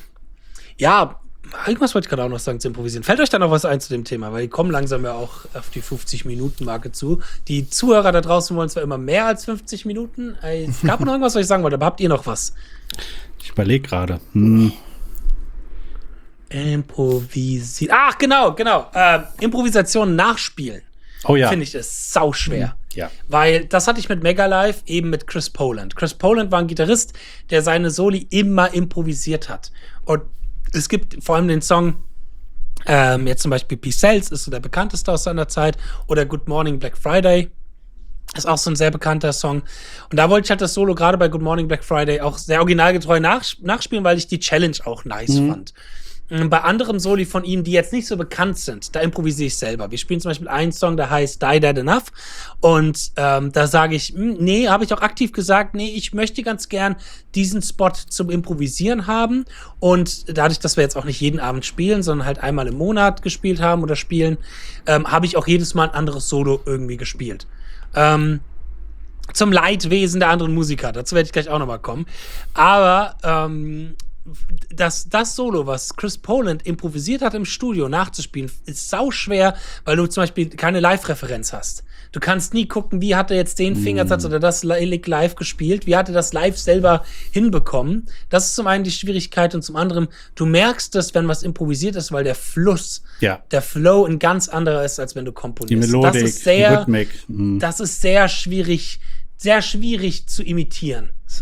ja, irgendwas wollte ich gerade auch noch sagen zu improvisieren. Fällt euch da noch was ein zu dem Thema? Weil die kommen langsam ja auch auf die fünfzig-Minuten-Marke zu. Die Zuhörer da draußen wollen zwar immer mehr als fünfzig Minuten. Äh, Es gab noch irgendwas, was ich sagen wollte, aber habt ihr noch was? Ich überlege gerade. Hm. Improvisieren. Ach, genau, genau. Äh, Improvisation nachspielen. Oh ja. Finde ich es sau schwer. Ja. Weil das hatte ich mit Megalife eben mit Chris Poland. Chris Poland war ein Gitarrist, der seine Soli immer improvisiert hat. Und es gibt vor allem den Song, ähm, jetzt zum Beispiel Peace Sells ist so der bekannteste aus seiner Zeit, oder Good Morning Black Friday ist auch so ein sehr bekannter Song. Und da wollte ich halt das Solo gerade bei Good Morning Black Friday auch sehr originalgetreu nach, nachspielen, weil ich die Challenge auch nice Mhm. fand. Bei anderen Soli von ihm, die jetzt nicht so bekannt sind, da improvisiere ich selber. Wir spielen zum Beispiel einen Song, der heißt Die Dead Enough. Und ähm, da sage ich, mh, nee, habe ich auch aktiv gesagt, nee, ich möchte ganz gern diesen Spot zum Improvisieren haben. Und dadurch, dass wir jetzt auch nicht jeden Abend spielen, sondern halt einmal im Monat gespielt haben oder spielen, ähm, habe ich auch jedes Mal ein anderes Solo irgendwie gespielt. Ähm, zum Leidwesen der anderen Musiker. Dazu werde ich gleich auch nochmal kommen. Aber ähm, das, das Solo, was Chris Poland improvisiert hat im Studio nachzuspielen, ist sau schwer, weil du zum Beispiel keine Live-Referenz hast. Du kannst nie gucken, wie hat er jetzt den Fingersatz oder das Lick live gespielt, wie hat er das live selber hinbekommen. Das ist zum einen die Schwierigkeit und zum anderen, du merkst es, wenn was improvisiert ist, weil der Fluss, Ja. der Flow ein ganz anderer ist, als wenn du komponierst. Die Melodik, das ist sehr, die Rhythmik. Mhm. das ist sehr schwierig, sehr schwierig zu imitieren. So.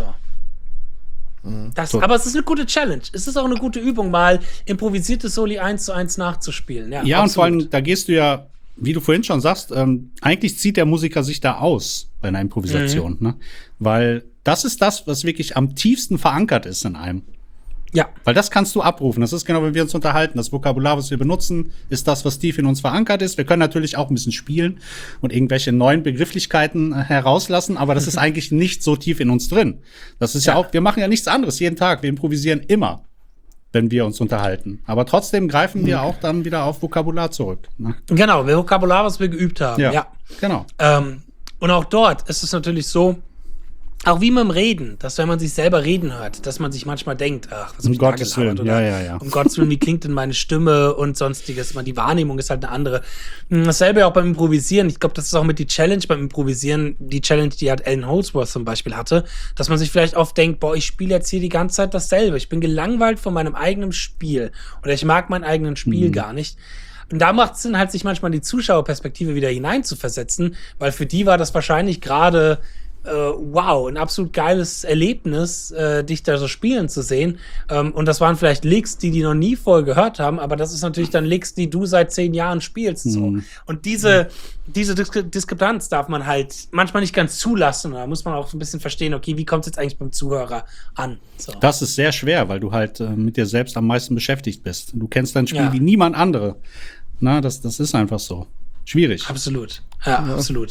Das, So. aber es ist eine gute Challenge. Es ist auch eine gute Übung, mal improvisierte Soli eins zu eins nachzuspielen. Ja, Ja, und vor absolut. allem, da gehst du ja, wie du vorhin schon sagst, ähm, eigentlich zieht der Musiker sich da aus bei einer Improvisation, Mhm. ne? Weil das ist das, was wirklich am tiefsten verankert ist in einem. Ja, Weil das kannst du abrufen. Das ist genau, wenn wir uns unterhalten. Das Vokabular, was wir benutzen, ist das, was tief in uns verankert ist. Wir können natürlich auch ein bisschen spielen und irgendwelche neuen Begrifflichkeiten äh, herauslassen, aber das ist eigentlich nicht so tief in uns drin. Das ist ja. Ja. auch, wir machen ja nichts anderes jeden Tag. Wir improvisieren immer, wenn wir uns unterhalten. Aber trotzdem greifen wir auch dann wieder auf Vokabular zurück. Ne? genau, das Vokabular, was wir geübt haben. Ja. Genau. Ähm, und auch dort ist es natürlich so, auch wie mit dem Reden, dass wenn man sich selber reden hört, dass man sich manchmal denkt, ach, was hab Um ich da Gottes gelabert? Willen, Oder ja, ja, ja. um Gottes Willen, wie klingt denn meine Stimme und sonstiges. Man, die Wahrnehmung ist halt eine andere. Dasselbe auch beim Improvisieren. Ich glaube, das ist auch mit die Challenge beim Improvisieren, die Challenge, die halt Alan Holdsworth zum Beispiel hatte, dass man sich vielleicht oft denkt, boah, ich spiele jetzt hier die ganze Zeit dasselbe. Ich bin gelangweilt von meinem eigenen Spiel oder ich mag mein eigenes Spiel Mhm. gar nicht. Und da macht es Sinn, halt sich manchmal in die Zuschauerperspektive wieder hineinzuversetzen, weil für die war das wahrscheinlich gerade äh, wow, ein absolut geiles Erlebnis, äh, dich da so spielen zu sehen. Ähm, und das waren vielleicht Licks, die die noch nie vorher gehört haben, aber das ist natürlich dann Licks, die du seit zehn Jahren spielst. Mhm. So. Und diese, mhm. diese Dis- Diskrepanz darf man halt manchmal nicht ganz zulassen. Da muss man auch so ein bisschen verstehen, okay, wie kommt es jetzt eigentlich beim Zuhörer an? So. Das ist sehr schwer, weil du halt äh, mit dir selbst am meisten beschäftigt bist. Du kennst dein Spiel Ja. wie niemand andere. Na, das, das ist einfach so. Schwierig. Absolut. Ja, ja. absolut.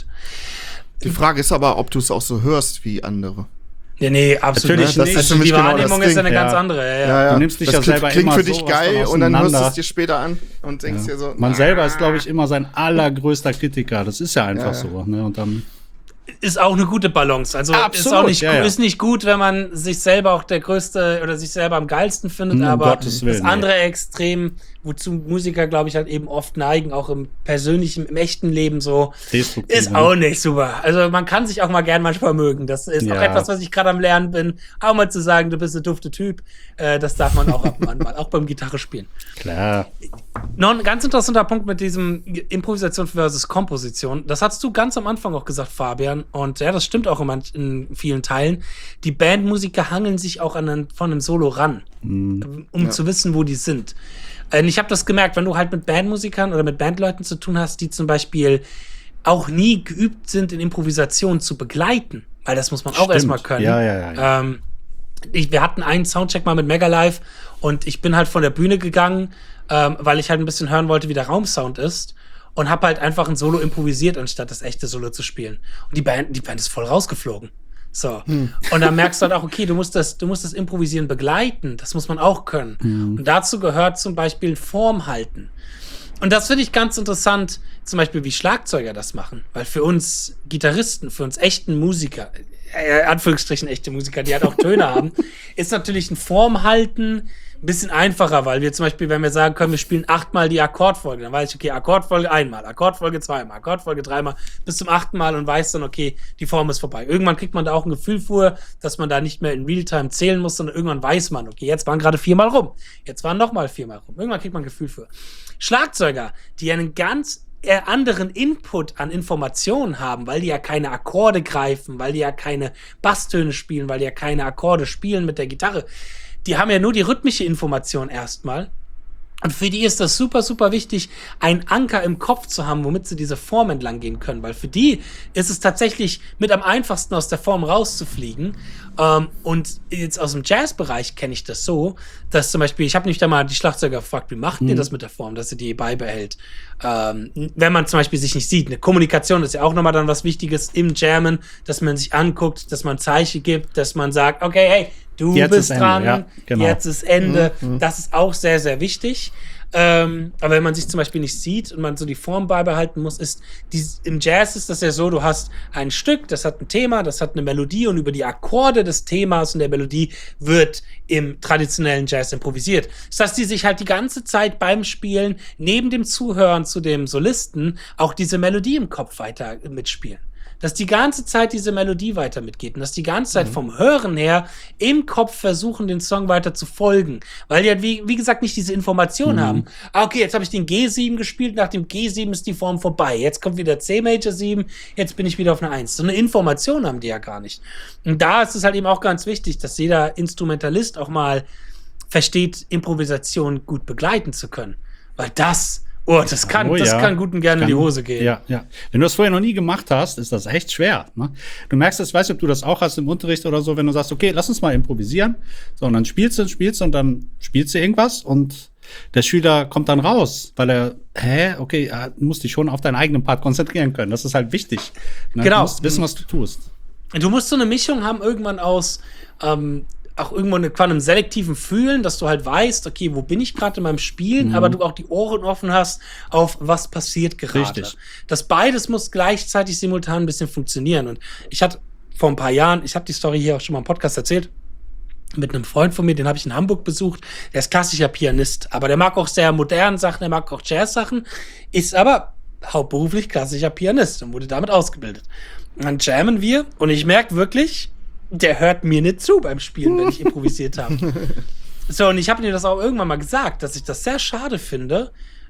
Die Frage ist aber, ob du es auch so hörst wie andere. Ja, nee, absolut Natürlich nicht. nicht. Die genau Wahrnehmung ist ja eine Ja. ganz andere. Ja, ja. Ja, ja. Du nimmst dich das ja klingt, selber klingt immer für dich sowas geil von und dann hörst du auseinander. es dir später an und denkst Ja. dir so. Man na, selber ist, glaube ich, immer sein allergrößter Kritiker. Das ist ja einfach Ja, ja. so. Ne? Und dann Ist auch eine gute Balance. Also Absolut, ist auch nicht, ja, ja. ist nicht gut, wenn man sich selber auch der größte oder sich selber am geilsten findet, Um aber Gottes Willen, das andere Extrem, wozu Musiker, glaube ich, halt eben oft neigen, auch im persönlichen, im echten Leben so, destruktiv. ist ne? auch nicht super. Also man kann sich auch mal gern manchmal mögen. Das ist auch Ja. etwas, was ich gerade am Lernen bin. Auch mal zu sagen, du bist ein dufter Typ, äh, das darf man auch ab und an mal, auch beim Gitarre spielen. Klar. Noch ein ganz interessanter Punkt mit diesem Improvisation versus Komposition. Das hast du ganz am Anfang auch gesagt, Fabian. Und ja, das stimmt auch in, manch, in vielen Teilen. Die Bandmusiker hangeln sich auch an einen, von einem Solo ran, Mhm. um Ja. zu wissen, wo die sind. Und ich habe das gemerkt, wenn du halt mit Bandmusikern oder mit Bandleuten zu tun hast, die zum Beispiel auch nie geübt sind, in Improvisation zu begleiten. Weil das muss man auch Stimmt. erstmal können. Ja, ja, ja. ja. Ähm, ich, wir hatten einen Soundcheck mal mit Megalive und ich bin halt von der Bühne gegangen, ähm, weil ich halt ein bisschen hören wollte, wie der Raumsound ist und habe halt einfach ein Solo improvisiert, anstatt das echte Solo zu spielen. Und die Band, die Band ist voll rausgeflogen. So. Hm. Und dann merkst du halt auch, okay, du musst das, du musst das Improvisieren begleiten. Das muss man auch können. Hm. Und dazu gehört zum Beispiel Form halten. Und das finde ich ganz interessant, zum Beispiel wie Schlagzeuger das machen. Weil für uns Gitarristen, für uns echten Musiker, äh, Anführungsstrichen echte Musiker, die halt auch Töne haben, ist natürlich ein Formhalten ein bisschen einfacher, weil wir zum Beispiel, wenn wir sagen können, wir spielen achtmal die Akkordfolge, dann weiß ich, okay, Akkordfolge einmal, Akkordfolge zweimal, Akkordfolge dreimal, bis zum achten Mal und weiß dann, okay, die Form ist vorbei. Irgendwann kriegt man da auch ein Gefühl für, dass man da nicht mehr in Realtime zählen muss, sondern irgendwann weiß man, okay, jetzt waren gerade viermal rum, jetzt waren nochmal viermal rum. Irgendwann kriegt man ein Gefühl für. Schlagzeuger, die einen ganz anderen Input an Informationen haben, weil die ja keine Akkorde greifen, weil die ja keine Basstöne spielen, weil die ja keine Akkorde spielen mit der Gitarre. Die haben ja nur die rhythmische Information erstmal. Und für die ist das super, super wichtig, einen Anker im Kopf zu haben, womit sie diese Form entlang gehen können. Weil für die ist es tatsächlich mit am einfachsten, aus der Form rauszufliegen. Ähm, und jetzt aus dem Jazzbereich kenne ich das so, dass zum Beispiel, ich habe nicht einmal die Schlagzeuger gefragt, wie macht ihr das mit der Form, dass ihr die beibehält? Ähm, wenn man zum Beispiel sich nicht sieht. Eine Kommunikation ist ja auch nochmal dann was Wichtiges im Jammen, dass man sich anguckt, dass man Zeichen gibt, dass man sagt, okay, hey, du Jetzt bist ist dran, Ende, ja, genau. jetzt ist Ende. Mhm. Das ist auch sehr, sehr wichtig. Ähm, aber wenn man sich zum Beispiel nicht sieht und man so die Form beibehalten muss, ist die, im Jazz ist das ja so, du hast ein Stück, das hat ein Thema, das hat eine Melodie und über die Akkorde des Themas und der Melodie wird im traditionellen Jazz improvisiert. Das heißt, die sich halt die ganze Zeit beim Spielen neben dem Zuhören zu dem Solisten auch diese Melodie im Kopf weiter mitspielen. Dass die ganze Zeit diese Melodie weiter mitgeht und dass die ganze Zeit mhm. vom Hören her im Kopf versuchen, den Song weiter zu folgen. Weil die halt, wie, wie gesagt, nicht diese Information mhm. haben. Ah, okay, jetzt habe ich den G sieben gespielt, nach dem G sieben ist die Form vorbei. Jetzt kommt wieder C Major sieben, jetzt bin ich wieder auf einer eins. So eine Information haben die ja gar nicht. Und da ist es halt eben auch ganz wichtig, dass jeder Instrumentalist auch mal versteht, Improvisation gut begleiten zu können. Weil das Oh, das kann, oh, das ja. kann gut und gerne kann, in die Hose gehen. Ja, ja. Wenn du das vorher noch nie gemacht hast, ist das echt schwer. Ne? Du merkst es, weißt du, ob du das auch hast im Unterricht oder so, wenn du sagst, okay, lass uns mal improvisieren. So, und dann spielst du und spielst und dann spielst du irgendwas und der Schüler kommt dann raus, weil er, hä, okay, du musst dich schon auf deinen eigenen Part konzentrieren können. Das ist halt wichtig. Ne? Genau. Du musst wissen, was du tust. Du musst so eine Mischung haben irgendwann aus ähm, auch irgendwo eine, einem selektiven Fühlen, dass du halt weißt, okay, wo bin ich gerade in meinem Spielen, mhm. aber du auch die Ohren offen hast auf was passiert gerade. Richtig. Das beides muss gleichzeitig simultan ein bisschen funktionieren. Und ich hatte vor ein paar Jahren, ich habe die Story hier auch schon mal im Podcast erzählt, mit einem Freund von mir, den habe ich in Hamburg besucht, der ist klassischer Pianist, aber der mag auch sehr moderne Sachen, der mag auch Jazz-Sachen, ist aber hauptberuflich klassischer Pianist und wurde damit ausgebildet. Und dann jammen wir und ich merke wirklich, der hört mir nicht zu beim Spielen, wenn ich improvisiert habe. So, und ich habe mir das auch irgendwann mal gesagt, dass ich das sehr schade finde,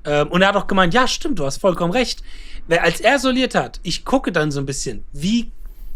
Ähm, und er hat auch gemeint, ja, stimmt, du hast vollkommen recht. Weil als er soliert hat, ich gucke dann so ein bisschen, wie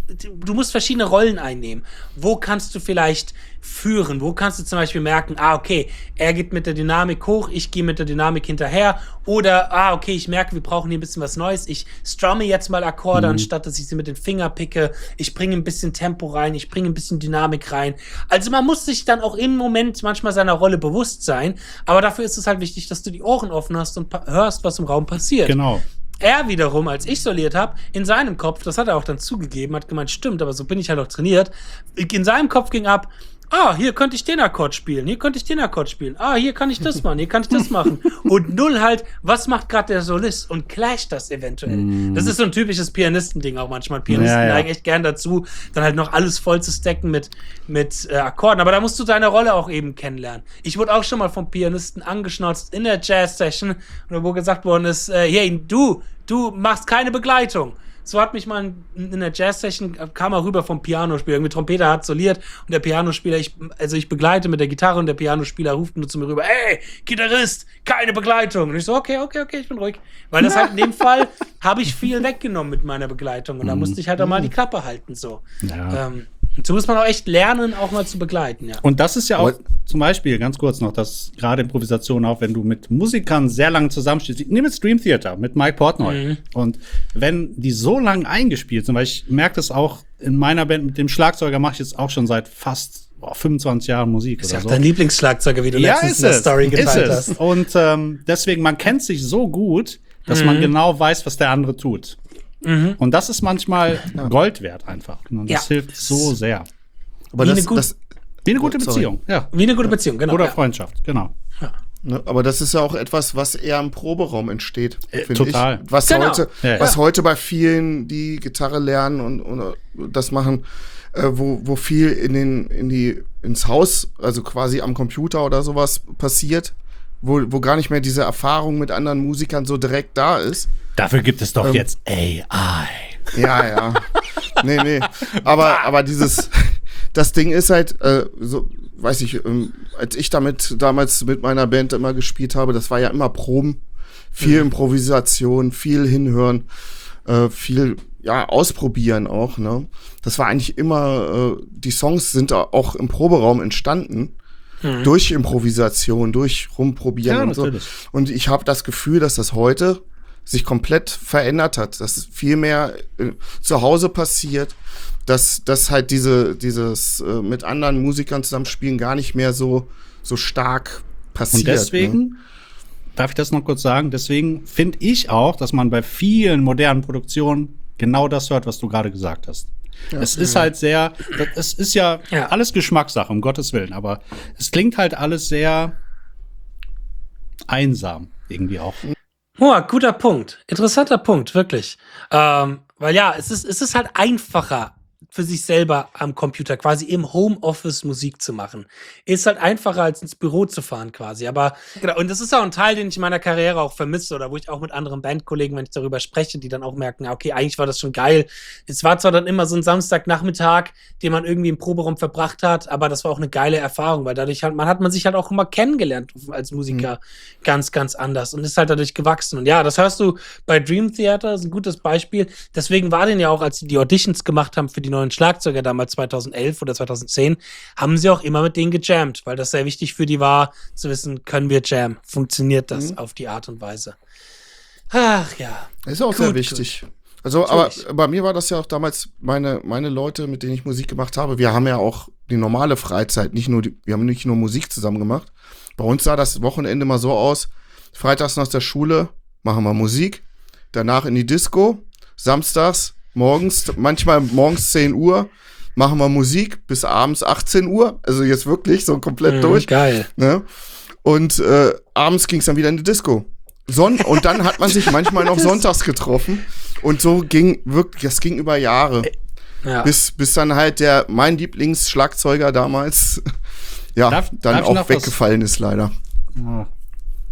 du musst verschiedene Rollen einnehmen. Wo kannst du vielleicht führen? Wo kannst du zum Beispiel merken, ah, okay, er geht mit der Dynamik hoch, ich gehe mit der Dynamik hinterher. Oder, ah, okay, ich merke, wir brauchen hier ein bisschen was Neues. Ich strumme jetzt mal Akkorde, mhm. anstatt dass ich sie mit den Fingern picke. Ich bringe ein bisschen Tempo rein, ich bringe ein bisschen Dynamik rein. Also man muss sich dann auch im Moment manchmal seiner Rolle bewusst sein. Aber dafür ist es halt wichtig, dass du die Ohren offen hast und hörst, was im Raum passiert. Genau. Er wiederum, als ich soliert habe, in seinem Kopf, das hat er auch dann zugegeben, hat gemeint, stimmt, aber so bin ich halt auch trainiert. In seinem Kopf ging ab, ah, hier könnte ich den Akkord spielen, hier könnte ich den Akkord spielen, ah, hier kann ich das machen, hier kann ich das machen. Und null halt, was macht gerade der Solist und clasht das eventuell. Mm. Das ist so ein typisches Pianistending auch manchmal. Pianisten ja, ja. neigen echt gern dazu, dann halt noch alles voll zu stacken mit, mit äh, Akkorden. Aber da musst du deine Rolle auch eben kennenlernen. Ich wurde auch schon mal vom Pianisten angeschnauzt in der Jazz-Session, wo gesagt worden ist, äh, hey, du, du machst keine Begleitung. So hat mich mal in der Jazz-Session, kam er rüber vom Pianospieler. Irgendwie Trompeter hat soliert und der Pianospieler, ich, also ich begleite mit der Gitarre und der Pianospieler ruft nur zu mir rüber, ey, Gitarrist, keine Begleitung. Und ich so, okay, okay, okay, ich bin ruhig. Weil das halt in dem Fall habe ich viel weggenommen mit meiner Begleitung und da musste ich halt auch mal die Klappe halten, so. Ja. Ähm, und so muss man auch echt lernen, auch mal zu begleiten, ja. Und das ist ja auch zum Beispiel, ganz kurz noch, dass gerade Improvisation auch, wenn du mit Musikern sehr lange zusammenstehst, nimm jetzt Dream Theater mit Mike Portnoy. Mhm. Und wenn die so lang eingespielt sind, weil ich merke das auch in meiner Band mit dem Schlagzeuger, mache ich jetzt auch schon seit fast boah, fünfundzwanzig Jahren Musik. Ist ja oder auch so. Dein Lieblingsschlagzeuger, wie du ja, letztens in der Story geteilt hast. Und ähm, deswegen, man kennt sich so gut, dass mhm. man genau weiß, was der andere tut. Mhm. Und das ist manchmal ja. Gold wert einfach. Und das ja. hilft so sehr. Aber wie, das, eine gut, das, wie eine gute Beziehung, ja. Wie eine gute Beziehung, genau. Oder ja. Freundschaft, genau. Ja. Ne, aber das ist ja auch etwas, was eher im Proberaum entsteht, äh, total. Ich. Was, genau. heute, ja, was ja. heute bei vielen, die Gitarre lernen und, und das machen, äh, wo, wo viel in den, in die, ins Haus, also quasi am Computer oder sowas passiert, wo, wo gar nicht mehr diese Erfahrung mit anderen Musikern so direkt da ist. Dafür gibt es doch ähm, jetzt A I. Ja, ja. nee, nee. Aber, aber dieses, das Ding ist halt, äh, so, weiß ich, ähm, als ich damit damals mit meiner Band immer gespielt habe, das war ja immer Proben, viel mhm. Improvisation, viel hinhören, äh, viel, ja, ausprobieren auch, ne. Das war eigentlich immer, äh, die Songs sind auch im Proberaum entstanden. Mhm. Durch Improvisation, durch Rumprobieren ja, und so. natürlich. Und ich habe das Gefühl, dass das heute sich komplett verändert hat, dass viel mehr äh, zu Hause passiert, dass, dass halt diese, dieses äh, mit anderen Musikern zusammenspielen gar nicht mehr so, so stark passiert. Und deswegen, ne? darf ich das noch kurz sagen, deswegen finde ich auch, dass man bei vielen modernen Produktionen genau das hört, was du gerade gesagt hast. Ja. Es ist halt sehr, es ist ja, ja alles Geschmackssache, um Gottes Willen, aber es klingt halt alles sehr einsam irgendwie auch. Oh, guter Punkt. Interessanter Punkt, wirklich. Ähm, weil ja, es ist, es ist halt einfacher für sich selber am Computer quasi im Homeoffice Musik zu machen. Ist halt einfacher, als ins Büro zu fahren quasi. Aber genau, und das ist auch ein Teil, den ich in meiner Karriere auch vermisse oder wo ich auch mit anderen Bandkollegen, wenn ich darüber spreche, die dann auch merken, okay, eigentlich war das schon geil. Es war zwar dann immer so ein Samstagnachmittag, den man irgendwie im Proberaum verbracht hat, aber das war auch eine geile Erfahrung, weil dadurch hat man, hat man sich halt auch immer kennengelernt als Musiker mhm. ganz, ganz anders und ist halt dadurch gewachsen. Und ja, das hörst du bei Dream Theater, ist ein gutes Beispiel. Deswegen war den ja auch, als sie die Auditions gemacht haben für die neuen Schlagzeuger damals zweitausendelf oder zweitausendzehn, haben sie auch immer mit denen gejammt, weil das sehr wichtig für die war, zu wissen, können wir jammen? Funktioniert das mhm. auf die Art und Weise? Ach ja. Das ist auch gut, sehr wichtig. Gut. Also, Natürlich. aber bei mir war das ja auch damals meine, meine Leute, mit denen ich Musik gemacht habe. Wir haben ja auch die normale Freizeit, nicht nur die, wir haben nicht nur Musik zusammen gemacht. Bei uns sah das Wochenende mal so aus, freitags nach der Schule machen wir Musik, danach in die Disco, samstags morgens, manchmal morgens zehn Uhr, machen wir Musik bis abends achtzehn Uhr. Also jetzt wirklich so komplett mhm, durch. Geil. Ne? Und äh, abends ging es dann wieder in die Disco. Son- und dann hat man sich manchmal noch sonntags getroffen. Und so ging wirklich, das ging über Jahre. Ja. Bis, bis dann halt der, mein Lieblingsschlagzeuger damals, ja, darf, dann darf auch weggefallen was? ist leider. Ja.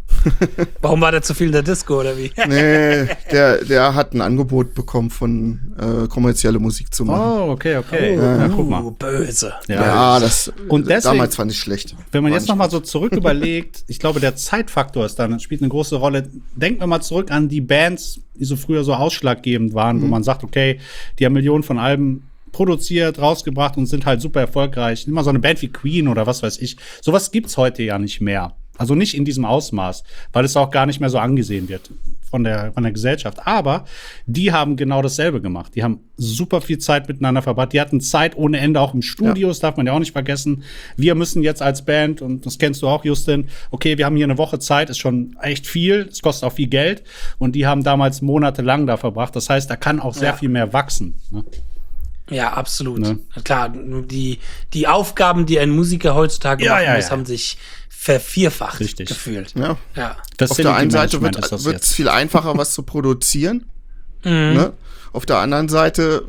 Warum war der zu viel in der Disco, oder wie? Nee, der, der hat ein Angebot bekommen, von äh, kommerzielle Musik zu machen. Oh, okay, okay. Oh, ja, guck mal. böse. Ja. Ja, das Und deswegen- damals fand ich schlecht. Wenn man War jetzt nicht noch mal gut. so zurück überlegt, ich glaube, der Zeitfaktor ist dann, spielt eine große Rolle. Denken wir mal zurück an die Bands, die so früher so ausschlaggebend waren, Mhm. wo man sagt, okay, die haben Millionen von Alben produziert, rausgebracht und sind halt super erfolgreich. Immer so eine Band wie Queen oder was weiß ich. Sowas gibt's heute ja nicht mehr. Also nicht in diesem Ausmaß, weil es auch gar nicht mehr so angesehen wird von der, von der Gesellschaft. Aber die haben genau dasselbe gemacht. Die haben super viel Zeit miteinander verbracht. Die hatten Zeit ohne Ende auch im Studio, das darf man ja auch nicht vergessen. Wir müssen jetzt als Band, und das kennst du auch, Justin, okay, wir haben hier eine Woche Zeit, ist schon echt viel, es kostet auch viel Geld. Und die haben damals monatelang da verbracht. Das heißt, da kann auch sehr Ja. viel mehr wachsen. Ne? Ja, absolut. Ne? Klar, die, die Aufgaben, die ein Musiker heutzutage Ja, machen ja, muss, ja. haben sich vervierfacht Richtig. gefühlt. Ja. Ja. Das Auf der einen Seite Facility-Management wird ist das es jetzt. viel einfacher, was zu produzieren. Mhm. Ne? Auf der anderen Seite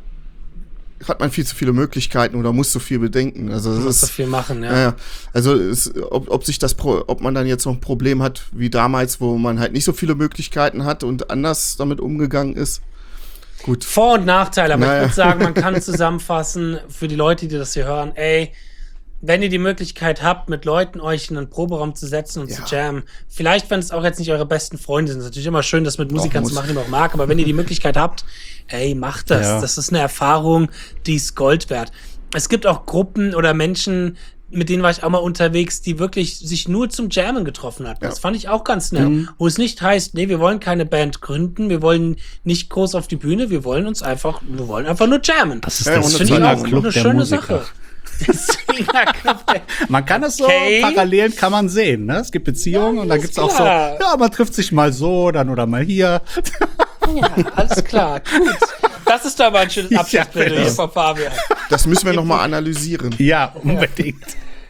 hat man viel zu viele Möglichkeiten oder muss zu viel bedenken. Also Du das musst so ist, viel machen, ja. ja, ja. Also es, ob, ob sich das, Pro, ob man dann jetzt noch ein Problem hat wie damals, wo man halt nicht so viele Möglichkeiten hat und anders damit umgegangen ist. Gut. Vor- und Nachteile, aber Naja. ich würde sagen, man kann zusammenfassen für die Leute, die das hier hören, ey, wenn ihr die Möglichkeit habt, mit Leuten euch in einen Proberaum zu setzen und Ja. zu jammen, vielleicht, wenn es auch jetzt nicht eure besten Freunde sind, ist natürlich immer schön, das mit Musikern muss. zu machen, die man auch mag, aber wenn ihr die Möglichkeit habt, ey, macht das. Ja. Das ist eine Erfahrung, die ist Gold wert. Es gibt auch Gruppen oder Menschen, mit denen war ich auch mal unterwegs, die wirklich sich nur zum Jammen getroffen hatten. Das fand ich auch ganz nett. Mhm. Wo es nicht heißt, nee, wir wollen keine Band gründen, wir wollen nicht groß auf die Bühne, wir wollen uns einfach, wir wollen einfach nur jammen. Das ist Ja, das und finde ich auch Swingerclub eine der schöne Musiker. Sache. Der Swingerclub der- Man kann es so, Okay. Parallelen kann man sehen. Ne? Es gibt Beziehungen Ja, und da ist gibt's auch so, klar. ja, man trifft sich mal so, dann oder mal hier. Ja, alles klar, gut. Das ist doch aber ein schönes Ja, Abschlussplädoyer ja. von Fabian. Das müssen wir noch mal analysieren. Ja, unbedingt.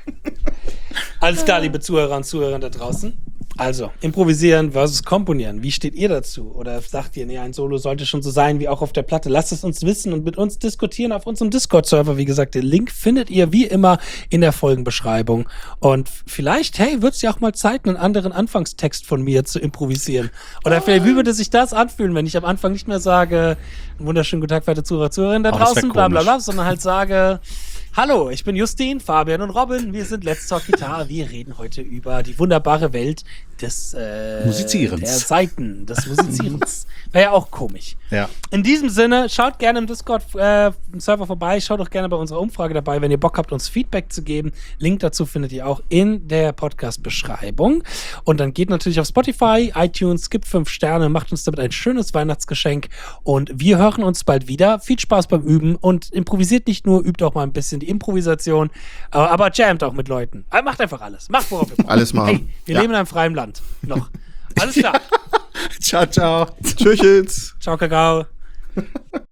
Alles klar, liebe Zuhörer und Zuhörer da draußen. Also, improvisieren versus komponieren. Wie steht ihr dazu? Oder sagt ihr, nee, ein Solo sollte schon so sein wie auch auf der Platte? Lasst es uns wissen und mit uns diskutieren auf unserem Discord-Server. Wie gesagt, den Link findet ihr wie immer in der Folgenbeschreibung. Und vielleicht, hey, wird es ja auch mal Zeit, einen anderen Anfangstext von mir zu improvisieren. Oder vielleicht, wie würde sich das anfühlen, wenn ich am Anfang nicht mehr sage, einen wunderschönen guten Tag, werte Zuhörer, Zuhörerinnen da Oh, das wär draußen, bla bla bla, komisch. sondern halt sage, hallo, ich bin Justin, Fabian und Robin. Wir sind Let's Talk Guitar. Wir reden heute über die wunderbare Welt des äh, Musizierens. der Seiten, des Musizierens. Wäre ja auch komisch. Ja. In diesem Sinne, schaut gerne im Discord-Server vorbei. Schaut auch gerne bei unserer Umfrage dabei, wenn ihr Bock habt, uns Feedback zu geben. Link dazu findet ihr auch in der Podcast-Beschreibung. Und dann geht natürlich auf Spotify, iTunes, gibt fünf Sterne, macht uns damit ein schönes Weihnachtsgeschenk. Und wir hören uns bald wieder. Viel Spaß beim Üben und improvisiert nicht nur, übt auch mal ein bisschen die Improvisation, aber, aber jammt auch mit Leuten. Aber macht einfach alles. Macht, worauf ihr Bock habt. Alles machen. Hey, wir Ja. leben in einem freien Land. Noch. Alles klar. Ciao, ciao. Tschüss. Ciao, Kakao.